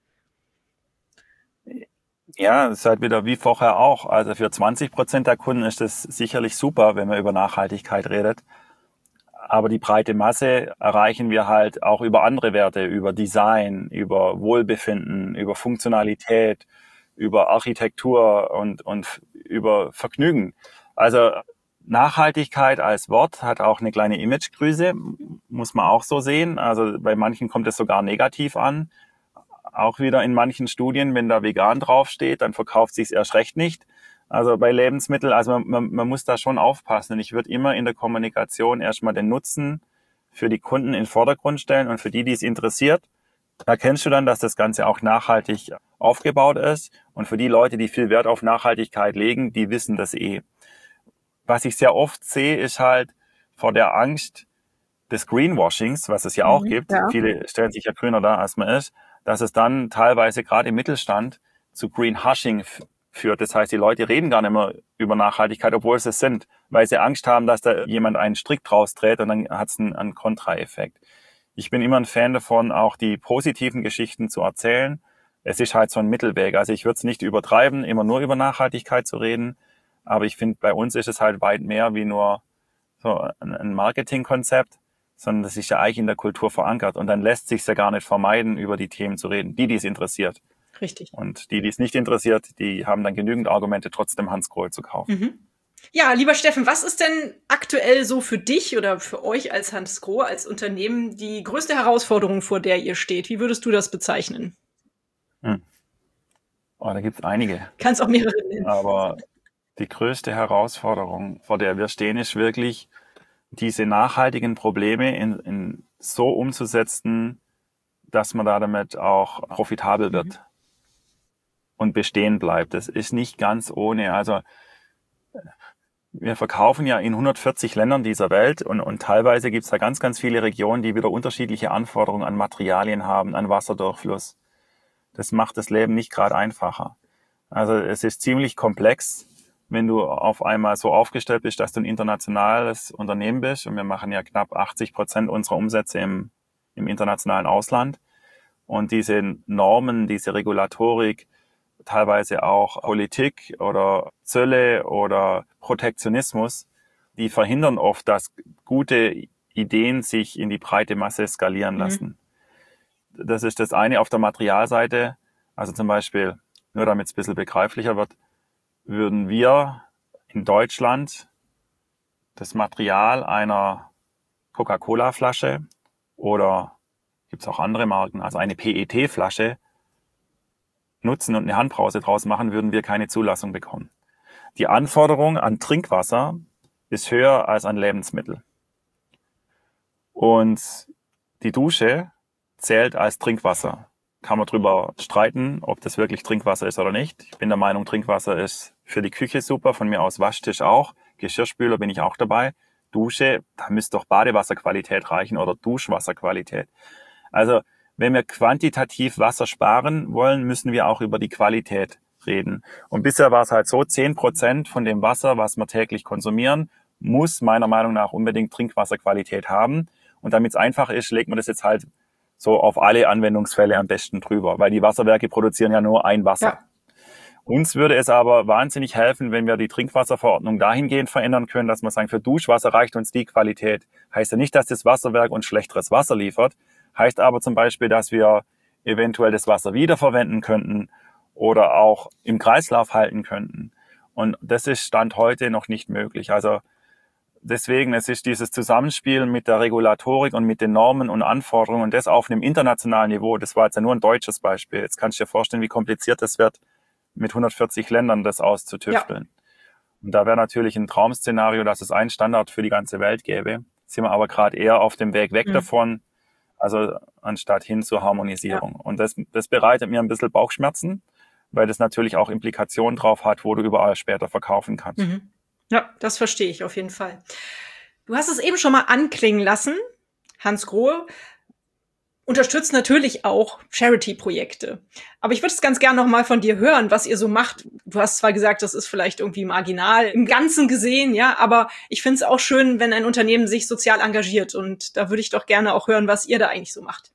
Ja, es ist halt wieder wie vorher auch. Also für 20% der Kunden ist es sicherlich super, wenn man über Nachhaltigkeit redet. Aber die breite Masse erreichen wir halt auch über andere Werte, über Design, über Wohlbefinden, über Funktionalität, über Architektur und über Vergnügen. Also Nachhaltigkeit als Wort hat auch eine kleine Imagegröße, muss man auch so sehen. Also bei manchen kommt es sogar negativ an. Auch wieder in manchen Studien, wenn da vegan draufsteht, dann verkauft sich's erst recht nicht. Also bei Lebensmitteln, also man muss da schon aufpassen. Und ich würde immer in der Kommunikation erstmal den Nutzen für die Kunden in den Vordergrund stellen und für die, die es interessiert, erkennst du dann, dass das Ganze auch nachhaltig aufgebaut ist. Und für die Leute, die viel Wert auf Nachhaltigkeit legen, die wissen das eh. Was ich sehr oft sehe, ist halt vor der Angst des Greenwashings, was es ja auch gibt. Ja. Viele stellen sich ja grüner dar, als man ist, dass es dann teilweise gerade im Mittelstand zu Greenhushing führt. Das heißt, die Leute reden gar nicht mehr über Nachhaltigkeit, obwohl sie es sind, weil sie Angst haben, dass da jemand einen Strick draus dreht und dann hat es einen Kontraeffekt. Ich bin immer ein Fan davon, auch die positiven Geschichten zu erzählen. Es ist halt so ein Mittelweg. Also ich würde es nicht übertreiben, immer nur über Nachhaltigkeit zu reden. Aber ich finde, bei uns ist es halt weit mehr wie nur so ein Marketingkonzept, sondern das ist ja eigentlich in der Kultur verankert. Und dann lässt sich ja gar nicht vermeiden, über die Themen zu reden, die es interessiert. Richtig. Und die es nicht interessiert, die haben dann genügend Argumente, trotzdem Hans Grohe zu kaufen. Mhm. Ja, lieber Steffen, was ist denn aktuell so für dich oder für euch als Hans Grohe, als Unternehmen, die größte Herausforderung, vor der ihr steht? Wie würdest du das bezeichnen? Oh, da gibt's einige. Kannst auch mehrere nennen. Aber die größte Herausforderung, vor der wir stehen, ist wirklich, diese nachhaltigen Probleme in so umzusetzen, dass man da damit auch profitabel wird und bestehen bleibt. Das ist nicht ganz ohne. Also wir verkaufen ja in 140 Ländern dieser Welt und teilweise gibt es da ganz, ganz viele Regionen, die wieder unterschiedliche Anforderungen an Materialien haben, an Wasserdurchfluss. Das macht das Leben nicht gerade einfacher. Also es ist ziemlich komplex, wenn du auf einmal so aufgestellt bist, dass du ein internationales Unternehmen bist. Und wir machen ja knapp 80% unserer Umsätze im internationalen Ausland. Und diese Normen, diese Regulatorik, teilweise auch Politik oder Zölle oder Protektionismus, die verhindern oft, dass gute Ideen sich in die breite Masse skalieren lassen. Das ist das eine auf der Materialseite. Also zum Beispiel, nur damit es ein bisschen begreiflicher wird, würden wir in Deutschland das Material einer Coca-Cola-Flasche oder gibt's auch andere Marken, also eine PET-Flasche nutzen und eine Handbrause draus machen, würden wir keine Zulassung bekommen. Die Anforderung an Trinkwasser ist höher als an Lebensmittel. Und die Dusche zählt als Trinkwasser. Kann man drüber streiten, ob das wirklich Trinkwasser ist oder nicht. Ich bin der Meinung, Trinkwasser ist für die Küche super, von mir aus Waschtisch auch. Geschirrspüler bin ich auch dabei. Dusche, da müsste doch Badewasserqualität reichen oder Duschwasserqualität. Also wenn wir quantitativ Wasser sparen wollen, müssen wir auch über die Qualität reden. Und bisher war es halt so, 10% von dem Wasser, was wir täglich konsumieren, muss meiner Meinung nach unbedingt Trinkwasserqualität haben. Und damit es einfach ist, legt man das jetzt halt so auf alle Anwendungsfälle am besten drüber, weil die Wasserwerke produzieren ja nur ein Wasser. Ja. Uns würde es aber wahnsinnig helfen, wenn wir die Trinkwasserverordnung dahingehend verändern können, dass wir sagen, für Duschwasser reicht uns die Qualität. Heißt ja nicht, dass das Wasserwerk uns schlechteres Wasser liefert, heißt aber zum Beispiel, dass wir eventuell das Wasser wiederverwenden könnten oder auch im Kreislauf halten könnten. Und das ist Stand heute noch nicht möglich. Also deswegen, es ist dieses Zusammenspiel mit der Regulatorik und mit den Normen und Anforderungen und das auf einem internationalen Niveau. Das war jetzt ja nur ein deutsches Beispiel. Jetzt kannst du dir vorstellen, wie kompliziert es wird, mit 140 Ländern das auszutüfteln. Ja. Und da wäre natürlich ein Traum-Szenario, dass es einen Standard für die ganze Welt gäbe. Sind wir aber gerade eher auf dem Weg weg davon, also anstatt hin zur Harmonisierung. Ja. Und das bereitet mir ein bisschen Bauchschmerzen, weil das natürlich auch Implikationen drauf hat, wo du überall später verkaufen kannst. Ja, das verstehe ich auf jeden Fall. Du hast es eben schon mal anklingen lassen. Hans Grohe unterstützt natürlich auch Charity-Projekte. Aber ich würde es ganz gerne noch mal von dir hören, was ihr so macht. Du hast zwar gesagt, das ist vielleicht irgendwie marginal im Ganzen gesehen, ja, aber ich finde es auch schön, wenn ein Unternehmen sich sozial engagiert. Und da würde ich doch gerne auch hören, was ihr da eigentlich so macht.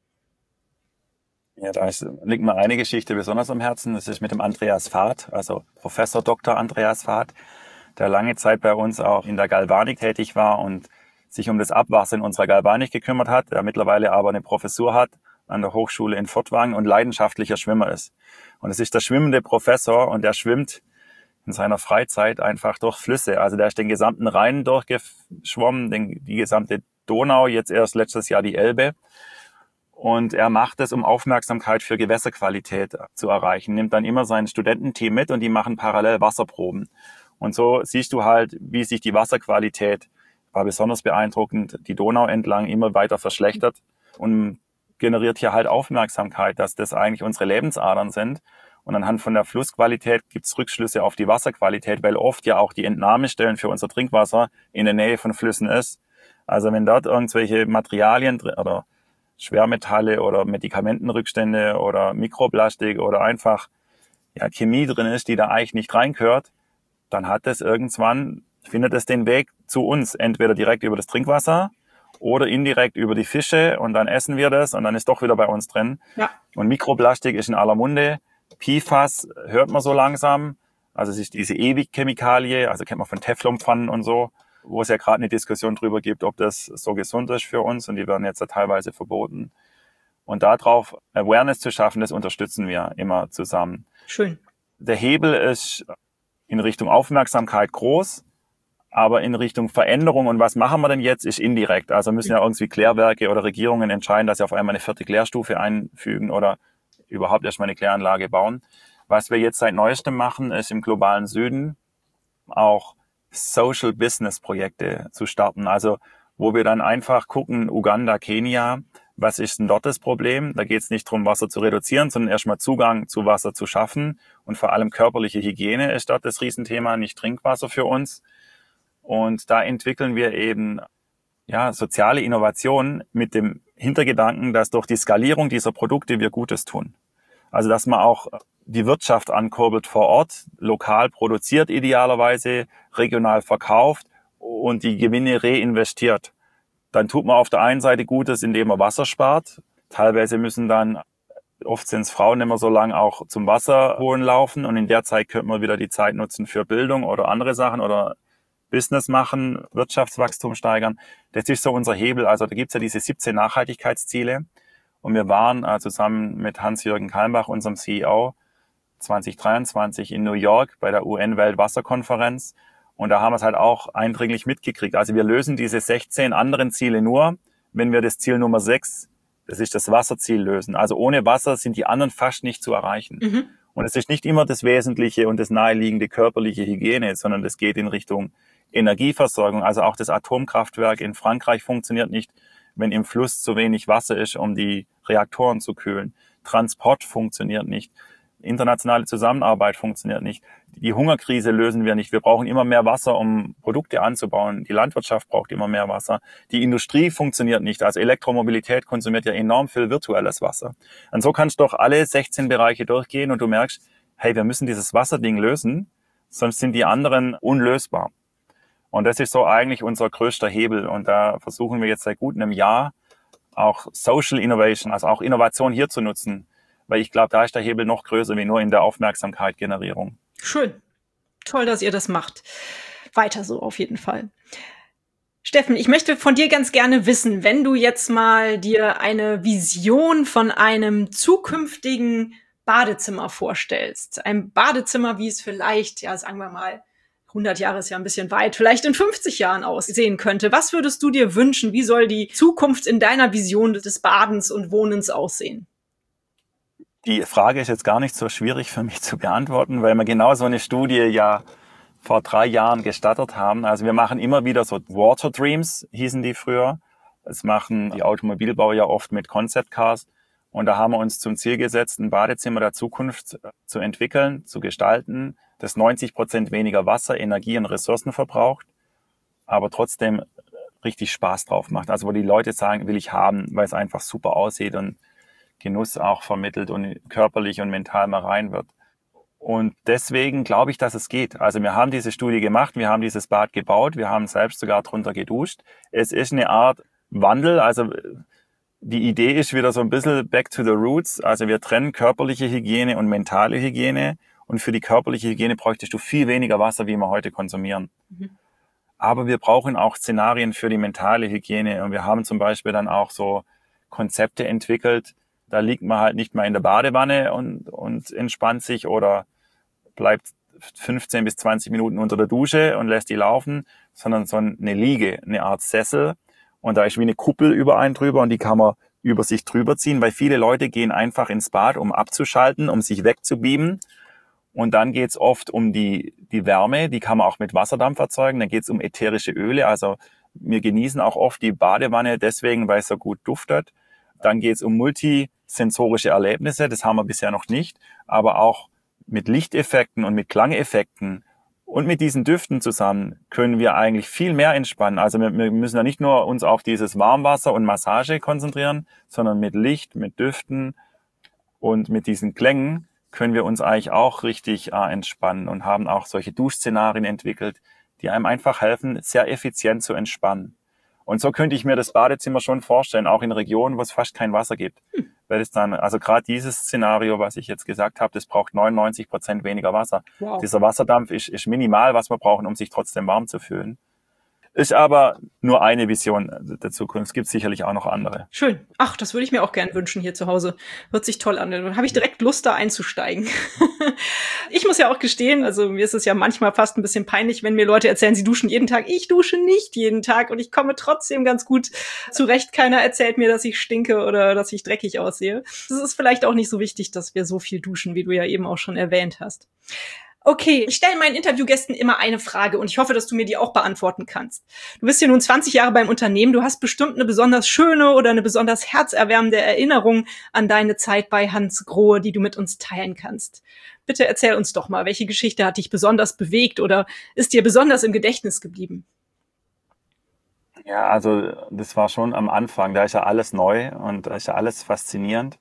Ja, liegt mir eine Geschichte besonders am Herzen. Das ist mit dem Andreas Fahrt, also Professor Dr. Andreas Fahrt, der lange Zeit bei uns auch in der Galvanik tätig war und sich um das Abwasser in unserer Galvanik gekümmert hat, der mittlerweile aber eine Professur hat an der Hochschule in Furtwangen und leidenschaftlicher Schwimmer ist. Und es ist der schwimmende Professor und der schwimmt in seiner Freizeit einfach durch Flüsse. Also der ist den gesamten Rhein durchgeschwommen, die gesamte Donau, jetzt erst letztes Jahr die Elbe. Und er macht es, um Aufmerksamkeit für Gewässerqualität zu erreichen, nimmt dann immer sein Studententeam mit und die machen parallel Wasserproben. Und so siehst du halt, wie sich die Wasserqualität, war besonders beeindruckend, die Donau entlang immer weiter verschlechtert und generiert hier halt Aufmerksamkeit, dass das eigentlich unsere Lebensadern sind. Und anhand von der Flussqualität gibt's Rückschlüsse auf die Wasserqualität, weil oft ja auch die Entnahmestellen für unser Trinkwasser in der Nähe von Flüssen ist. Also wenn dort irgendwelche Materialien oder Schwermetalle oder Medikamentenrückstände oder Mikroplastik oder einfach ja, Chemie drin ist, die da eigentlich nicht reingehört, dann hat das irgendwann, findet es den Weg zu uns, entweder direkt über das Trinkwasser oder indirekt über die Fische und dann essen wir das und dann ist doch wieder bei uns drin. Ja. Und Mikroplastik ist in aller Munde. PFAS hört man so langsam. Also es ist diese Ewigchemikalie, also kennt man von Teflonpfannen und so, wo es ja gerade eine Diskussion drüber gibt, ob das so gesund ist für uns und die werden jetzt ja teilweise verboten. Und darauf Awareness zu schaffen, das unterstützen wir immer zusammen. Schön. Der Hebel ist in Richtung Aufmerksamkeit groß, aber in Richtung Veränderung und was machen wir denn jetzt, ist indirekt. Also müssen ja irgendwie Klärwerke oder Regierungen entscheiden, dass sie auf einmal eine 4. Klärstufe einfügen oder überhaupt erstmal eine Kläranlage bauen. Was wir jetzt seit Neuestem machen, ist im globalen Süden auch Social Business Projekte zu starten. Also wo wir dann einfach gucken, Uganda, Kenia, was ist denn dort das Problem? Da geht es nicht darum, Wasser zu reduzieren, sondern erstmal Zugang zu Wasser zu schaffen. Und vor allem körperliche Hygiene ist dort das Riesenthema, nicht Trinkwasser für uns. Und da entwickeln wir eben ja soziale Innovationen mit dem Hintergedanken, dass durch die Skalierung dieser Produkte wir Gutes tun. Also dass man auch die Wirtschaft ankurbelt vor Ort, lokal produziert idealerweise, regional verkauft und die Gewinne reinvestiert. Dann tut man auf der einen Seite Gutes, indem man Wasser spart. Teilweise müssen dann, oft sind es Frauen immer so lang auch zum Wasser holen laufen und in der Zeit könnte man wieder die Zeit nutzen für Bildung oder andere Sachen oder Business machen, Wirtschaftswachstum steigern. Das ist so unser Hebel. Also da gibt's ja diese 17 Nachhaltigkeitsziele und wir waren zusammen mit Hans-Jürgen Kalmbach, unserem CEO, 2023 in New York bei der UN-Weltwasserkonferenz. Und da haben wir es halt auch eindringlich mitgekriegt. Also wir lösen diese 16 anderen Ziele nur, wenn wir das Ziel Nummer 6, das ist das Wasserziel, lösen. Also ohne Wasser sind die anderen fast nicht zu erreichen. Mhm. Und es ist nicht immer das Wesentliche und das naheliegende körperliche Hygiene, sondern es geht in Richtung Energieversorgung. Also auch das Atomkraftwerk in Frankreich funktioniert nicht, wenn im Fluss zu wenig Wasser ist, um die Reaktoren zu kühlen. Transport funktioniert nicht. Internationale Zusammenarbeit funktioniert nicht. Die Hungerkrise lösen wir nicht. Wir brauchen immer mehr Wasser, um Produkte anzubauen. Die Landwirtschaft braucht immer mehr Wasser. Die Industrie funktioniert nicht. Also Elektromobilität konsumiert ja enorm viel virtuelles Wasser. Und so kannst du doch alle 16 Bereiche durchgehen und du merkst, hey, wir müssen dieses Wasserding lösen, sonst sind die anderen unlösbar. Und das ist so eigentlich unser größter Hebel. Und da versuchen wir jetzt seit gut einem Jahr auch Social Innovation, also auch Innovation hier zu nutzen. Weil ich glaube, da ist der Hebel noch größer wie nur in der Aufmerksamkeit-Generierung. Schön. Toll, dass ihr das macht. Weiter so auf jeden Fall. Steffen, ich möchte von dir ganz gerne wissen, wenn du jetzt mal dir eine Vision von einem zukünftigen Badezimmer vorstellst. Ein Badezimmer, wie es vielleicht, ja, sagen wir mal, 100 Jahre ist ja ein bisschen weit, vielleicht in 50 Jahren aussehen könnte. Was würdest du dir wünschen? Wie soll die Zukunft in deiner Vision des Badens und Wohnens aussehen? Die Frage ist jetzt gar nicht so schwierig für mich zu beantworten, weil wir genau so eine Studie ja vor 3 Jahren gestartet haben. Also wir machen immer wieder so Water Dreams, hießen die früher. Das machen die Automobilbauer ja oft mit Concept Cars. Und da haben wir uns zum Ziel gesetzt, ein Badezimmer der Zukunft zu entwickeln, zu gestalten, das 90% weniger Wasser, Energie und Ressourcen verbraucht, aber trotzdem richtig Spaß drauf macht. Also wo die Leute sagen, will ich haben, weil es einfach super aussieht und Genuss auch vermittelt und körperlich und mental mal rein wird. Und deswegen glaube ich, dass es geht. Also wir haben diese Studie gemacht, wir haben dieses Bad gebaut, wir haben selbst sogar drunter geduscht. Es ist eine Art Wandel, also die Idee ist wieder so ein bisschen back to the roots. Also wir trennen körperliche Hygiene und mentale Hygiene. Und für die körperliche Hygiene bräuchtest du viel weniger Wasser, wie wir heute konsumieren. Mhm. Aber wir brauchen auch Szenarien für die mentale Hygiene. Und wir haben zum Beispiel dann auch so Konzepte entwickelt. Da liegt man halt nicht mehr in der Badewanne und entspannt sich oder bleibt 15 bis 20 Minuten unter der Dusche und lässt die laufen, sondern so eine Liege, eine Art Sessel. Und da ist wie eine Kuppel über einen drüber und die kann man über sich drüber ziehen, weil viele Leute gehen einfach ins Bad, um abzuschalten, um sich wegzubeamen. Und dann geht's oft um die Wärme, die kann man auch mit Wasserdampf erzeugen. Dann geht's um ätherische Öle. Also wir genießen auch oft die Badewanne deswegen, weil es so gut duftet. Dann geht's um multisensorische Erlebnisse, das haben wir bisher noch nicht, aber auch mit Lichteffekten und mit Klangeffekten und mit diesen Düften zusammen können wir eigentlich viel mehr entspannen. Also wir müssen ja nicht nur uns auf dieses Warmwasser und Massage konzentrieren, sondern mit Licht, mit Düften und mit diesen Klängen können wir uns eigentlich auch richtig entspannen und haben auch solche Duschszenarien entwickelt, die einem einfach helfen, sehr effizient zu entspannen. Und so könnte ich mir das Badezimmer schon vorstellen, auch in Regionen, wo es fast kein Wasser gibt. Weil es dann, also gerade dieses Szenario, was ich jetzt gesagt habe, das braucht 99% weniger Wasser. Wow. Dieser Wasserdampf ist minimal, was wir brauchen, um sich trotzdem warm zu fühlen. Ist aber nur eine Vision der Zukunft. Es gibt sicherlich auch noch andere. Schön. Ach, das würde ich mir auch gern wünschen hier zu Hause. Hört sich toll an. Dann habe ich direkt Lust, da einzusteigen. Ich muss ja auch gestehen, also mir ist es ja manchmal fast ein bisschen peinlich, wenn mir Leute erzählen, sie duschen jeden Tag. Ich dusche nicht jeden Tag und ich komme trotzdem ganz gut zurecht. Keiner erzählt mir, dass ich stinke oder dass ich dreckig aussehe. Es ist vielleicht auch nicht so wichtig, dass wir so viel duschen, wie du ja eben auch schon erwähnt hast. Okay, ich stelle meinen Interviewgästen immer eine Frage und ich hoffe, dass du mir die auch beantworten kannst. Du bist ja nun 20 Jahre beim Unternehmen, du hast bestimmt eine besonders schöne oder eine besonders herzerwärmende Erinnerung an deine Zeit bei Hans Grohe, die du mit uns teilen kannst. Bitte erzähl uns doch mal, welche Geschichte hat dich besonders bewegt oder ist dir besonders im Gedächtnis geblieben? Ja, also das war schon am Anfang, da ist ja alles neu und da ist ja alles faszinierend.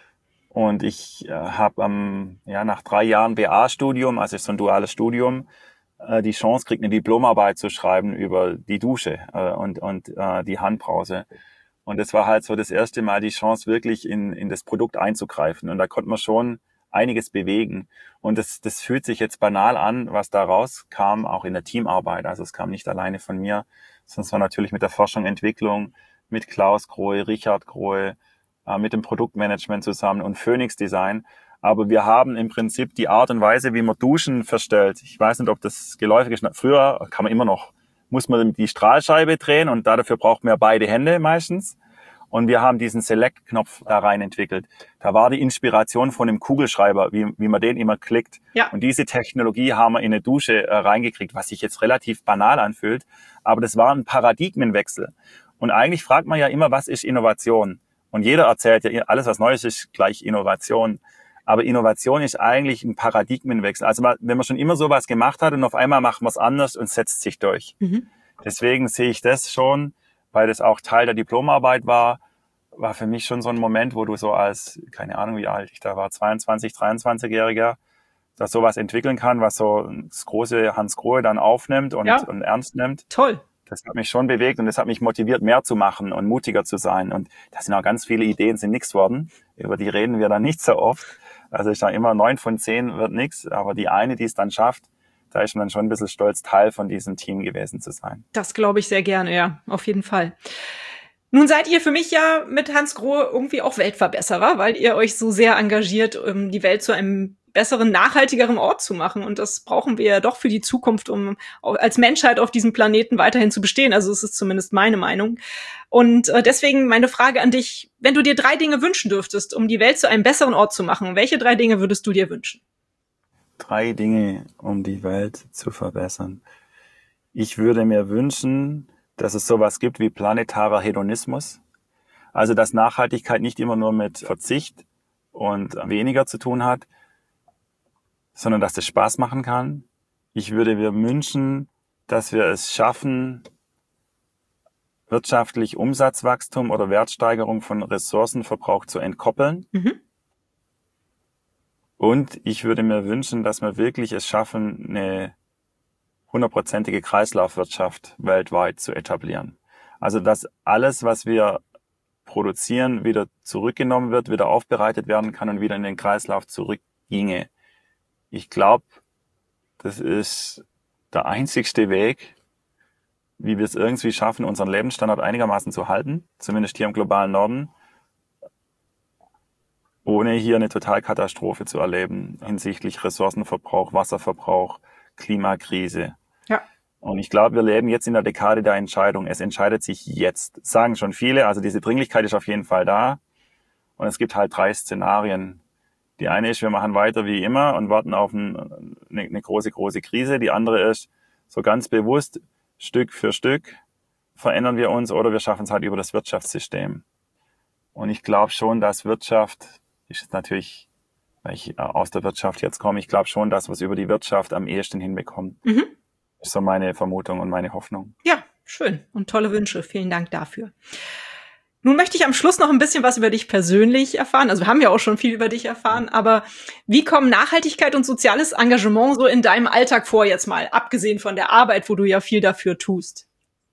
Und ich habe nach 3 Jahren BA-Studium, also so ein duales Studium, die Chance kriegt, eine Diplomarbeit zu schreiben über die Dusche und die Handbrause. Und das war halt so das erste Mal die Chance, wirklich in das Produkt einzugreifen. Und da konnte man schon einiges bewegen. Und das fühlt sich jetzt banal an, was da rauskam, auch in der Teamarbeit. Also es kam nicht alleine von mir, sondern es war natürlich mit der Forschung, Entwicklung, mit Klaus Grohe, Richard Grohe, mit dem Produktmanagement zusammen und Phoenix Design. Aber wir haben im Prinzip die Art und Weise, wie man Duschen verstellt. Ich weiß nicht, ob das geläufig ist. Früher kann man immer noch, muss man die Strahlscheibe drehen und dafür braucht man ja beide Hände meistens. Und wir haben diesen Select-Knopf da rein entwickelt. Da war die Inspiration von dem Kugelschreiber, wie man den immer klickt. Ja. Und diese Technologie haben wir in eine Dusche reingekriegt, was sich jetzt relativ banal anfühlt. Aber das war ein Paradigmenwechsel. Und eigentlich fragt man ja immer, was ist Innovation? Und jeder erzählt ja, alles was Neues ist gleich Innovation. Aber Innovation ist eigentlich ein Paradigmenwechsel. Also wenn man schon immer sowas gemacht hat und auf einmal macht man es anders und setzt sich durch. Deswegen sehe ich das schon, weil das auch Teil der Diplomarbeit war für mich schon so ein Moment, wo du so als, keine Ahnung wie alt ich da war, 22, 23-Jähriger, dass sowas entwickeln kann, was so das große Hans Grohe dann aufnimmt und ernst nimmt. Toll. Das hat mich schon bewegt und das hat mich motiviert, mehr zu machen und mutiger zu sein. Und da sind auch ganz viele Ideen, sind nichts worden. Über die reden wir dann nicht so oft. Also ich sage immer, 9 von 10 wird nichts. Aber die eine, die es dann schafft, da ist man dann schon ein bisschen stolz, Teil von diesem Team gewesen zu sein. Das glaube ich sehr gerne, ja, auf jeden Fall. Nun seid ihr für mich ja mit Hans Grohe irgendwie auch Weltverbesserer, weil ihr euch so sehr engagiert, um die Welt zu einem besseren, nachhaltigeren Ort zu machen. Und das brauchen wir ja doch für die Zukunft, um als Menschheit auf diesem Planeten weiterhin zu bestehen. Also es ist zumindest meine Meinung. Und deswegen meine Frage an dich, wenn du dir 3 Dinge wünschen dürftest, um die Welt zu einem besseren Ort zu machen, welche 3 Dinge würdest du dir wünschen? 3 Dinge, um die Welt zu verbessern. Ich würde mir wünschen, dass es sowas gibt wie planetarer Hedonismus. Also dass Nachhaltigkeit nicht immer nur mit Verzicht und weniger zu tun hat, sondern dass das Spaß machen kann. Ich würde mir wünschen, dass wir es schaffen, wirtschaftlich Umsatzwachstum oder Wertsteigerung von Ressourcenverbrauch zu entkoppeln. Und ich würde mir wünschen, dass wir wirklich es schaffen, eine 100%ige Kreislaufwirtschaft weltweit zu etablieren. Also dass alles, was wir produzieren, wieder zurückgenommen wird, wieder aufbereitet werden kann und wieder in den Kreislauf zurückginge. Ich glaube, das ist der einzigste Weg, wie wir es irgendwie schaffen, unseren Lebensstandard einigermaßen zu halten, zumindest hier im globalen Norden, ohne hier eine Totalkatastrophe zu erleben hinsichtlich Ressourcenverbrauch, Wasserverbrauch, Klimakrise. Ja. Und ich glaube, wir leben jetzt in der Dekade der Entscheidung. Es entscheidet sich jetzt, sagen schon viele. Also diese Dringlichkeit ist auf jeden Fall da. Und es gibt halt 3 Szenarien. Die eine ist, wir machen weiter wie immer und warten auf eine große Krise. Die andere ist, so ganz bewusst, Stück für Stück verändern wir uns oder wir schaffen es halt über das Wirtschaftssystem. Und ich glaube schon, dass Wirtschaft, ist jetzt natürlich, weil ich aus der Wirtschaft jetzt komme, ich glaube schon, dass wir es über die Wirtschaft am ehesten hinbekommen. Das ist so meine Vermutung und meine Hoffnung. Ja, schön und tolle Wünsche. Vielen Dank dafür. Nun möchte ich am Schluss noch ein bisschen was über dich persönlich erfahren. Also wir haben ja auch schon viel über dich erfahren, aber wie kommen Nachhaltigkeit und soziales Engagement so in deinem Alltag vor, jetzt mal abgesehen von der Arbeit, wo du ja viel dafür tust?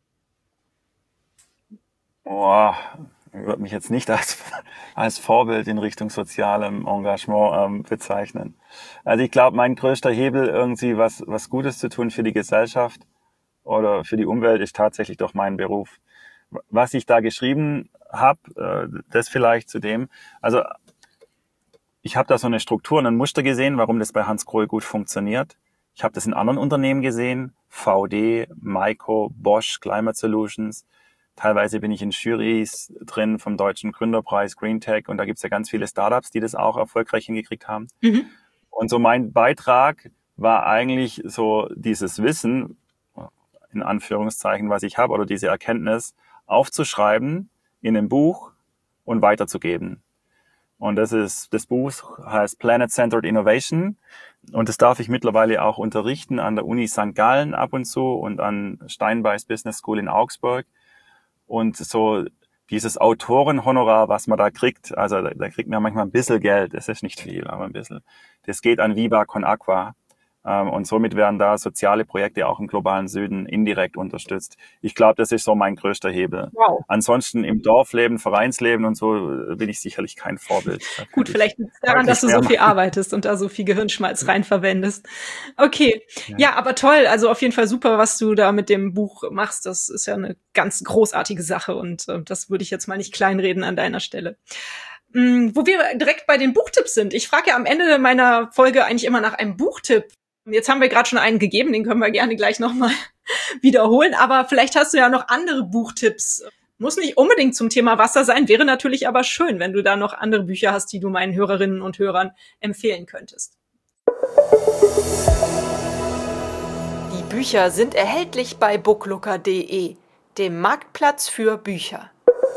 Boah, ich würde mich jetzt nicht als Vorbild in Richtung sozialem Engagement bezeichnen. Also ich glaube, mein größter Hebel, irgendwie was Gutes zu tun für die Gesellschaft oder für die Umwelt, ist tatsächlich doch mein Beruf. Was ich da geschrieben habe, das vielleicht zu dem. Also ich habe da so eine Struktur und ein Muster gesehen, warum das bei Hans Grohe gut funktioniert. Ich habe das in anderen Unternehmen gesehen, VD, Myco, Bosch, Climate Solutions. Teilweise bin ich in Jurys drin vom Deutschen Gründerpreis, Green Tech, und da gibt's ja ganz viele Startups, die das auch erfolgreich hingekriegt haben. Mhm. Und so mein Beitrag war eigentlich so dieses Wissen, in Anführungszeichen, was ich habe, oder diese Erkenntnis aufzuschreiben in einem Buch und weiterzugeben. Und das Buch heißt Planet Centered Innovation, und das darf ich mittlerweile auch unterrichten an der Uni St. Gallen ab und zu und an Steinbeis Business School in Augsburg. Und so dieses Autorenhonorar, was man da kriegt, also da kriegt man manchmal ein bisschen Geld, das ist nicht viel, aber ein bisschen. Das geht an Viva con Aqua. Und somit werden da soziale Projekte auch im globalen Süden indirekt unterstützt. Ich glaube, das ist so mein größter Hebel. Wow. Ansonsten im Dorfleben, Vereinsleben und so bin ich sicherlich kein Vorbild. Gut, vielleicht liegt es daran, dass du so viel arbeitest und da so viel Gehirnschmalz rein verwendest. Okay, ja, aber toll. Also auf jeden Fall super, was du da mit dem Buch machst. Das ist ja eine ganz großartige Sache und das würde ich jetzt mal nicht kleinreden an deiner Stelle. Wo wir direkt bei den Buchtipps sind. Ich frage ja am Ende meiner Folge eigentlich immer nach einem Buchtipp. Jetzt haben wir gerade schon einen gegeben, den können wir gerne gleich nochmal wiederholen. Aber vielleicht hast du ja noch andere Buchtipps. Muss nicht unbedingt zum Thema Wasser sein, wäre natürlich aber schön, wenn du da noch andere Bücher hast, die du meinen Hörerinnen und Hörern empfehlen könntest. Die Bücher sind erhältlich bei booklooker.de, dem Marktplatz für Bücher.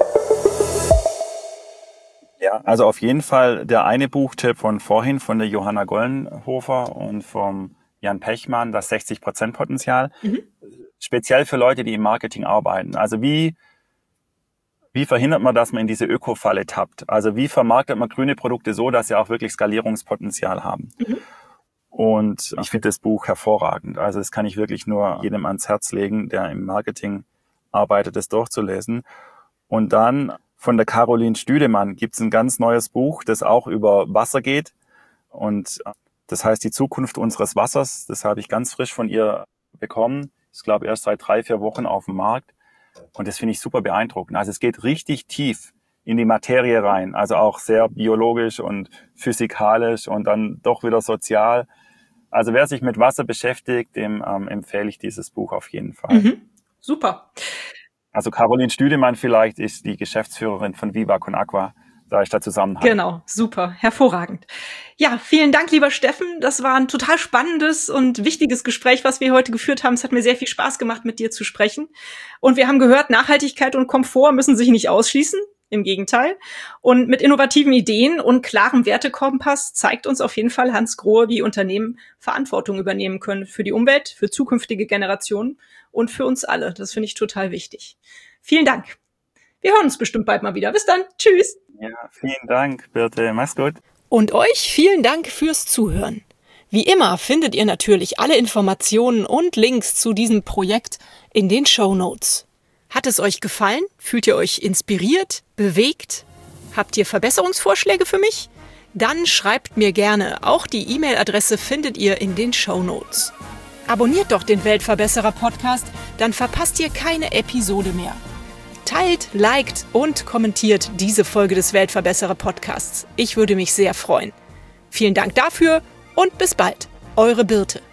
Ja, also auf jeden Fall der eine Buchtipp von vorhin, von der Johanna Gollenhofer und vom Jan Pechmann, das 60% Potenzial. Mhm. Speziell für Leute, die im Marketing arbeiten. Also wie verhindert man, dass man in diese Öko-Falle tappt? Also wie vermarktet man grüne Produkte so, dass sie auch wirklich Skalierungspotenzial haben? Mhm. Und ich finde das Buch hervorragend. Also das kann ich wirklich nur jedem ans Herz legen, der im Marketing arbeitet, das durchzulesen. Und dann von der Caroline Stüdemann gibt's ein ganz neues Buch, das auch über Wasser geht. Und das heißt Die Zukunft unseres Wassers. Das habe ich ganz frisch von ihr bekommen. Ich glaube erst seit 3-4 Wochen auf dem Markt. Und das finde ich super beeindruckend. Also es geht richtig tief in die Materie rein. Also auch sehr biologisch und physikalisch und dann doch wieder sozial. Also wer sich mit Wasser beschäftigt, dem empfehle ich dieses Buch auf jeden Fall. Mhm. Super. Also Caroline Stüdemann vielleicht ist die Geschäftsführerin von Viva con Aqua. Da ist der Zusammenhang. Genau, super, hervorragend. Ja, vielen Dank, lieber Steffen. Das war ein total spannendes und wichtiges Gespräch, was wir heute geführt haben. Es hat mir sehr viel Spaß gemacht, mit dir zu sprechen. Und wir haben gehört, Nachhaltigkeit und Komfort müssen sich nicht ausschließen. Im Gegenteil. Und mit innovativen Ideen und klarem Wertekompass zeigt uns auf jeden Fall Hans Grohe, wie Unternehmen Verantwortung übernehmen können für die Umwelt, für zukünftige Generationen und für uns alle. Das finde ich total wichtig. Vielen Dank. Wir hören uns bestimmt bald mal wieder. Bis dann. Tschüss. Ja, vielen Dank, Birte. Mach's gut. Und euch vielen Dank fürs Zuhören. Wie immer findet ihr natürlich alle Informationen und Links zu diesem Projekt in den Shownotes. Hat es euch gefallen? Fühlt ihr euch inspiriert, bewegt? Habt ihr Verbesserungsvorschläge für mich? Dann schreibt mir gerne. Auch die E-Mail-Adresse findet ihr in den Shownotes. Abonniert doch den Weltverbesserer-Podcast, dann verpasst ihr keine Episode mehr. Teilt, liked und kommentiert diese Folge des Weltverbesserer-Podcasts. Ich würde mich sehr freuen. Vielen Dank dafür und bis bald. Eure Birte.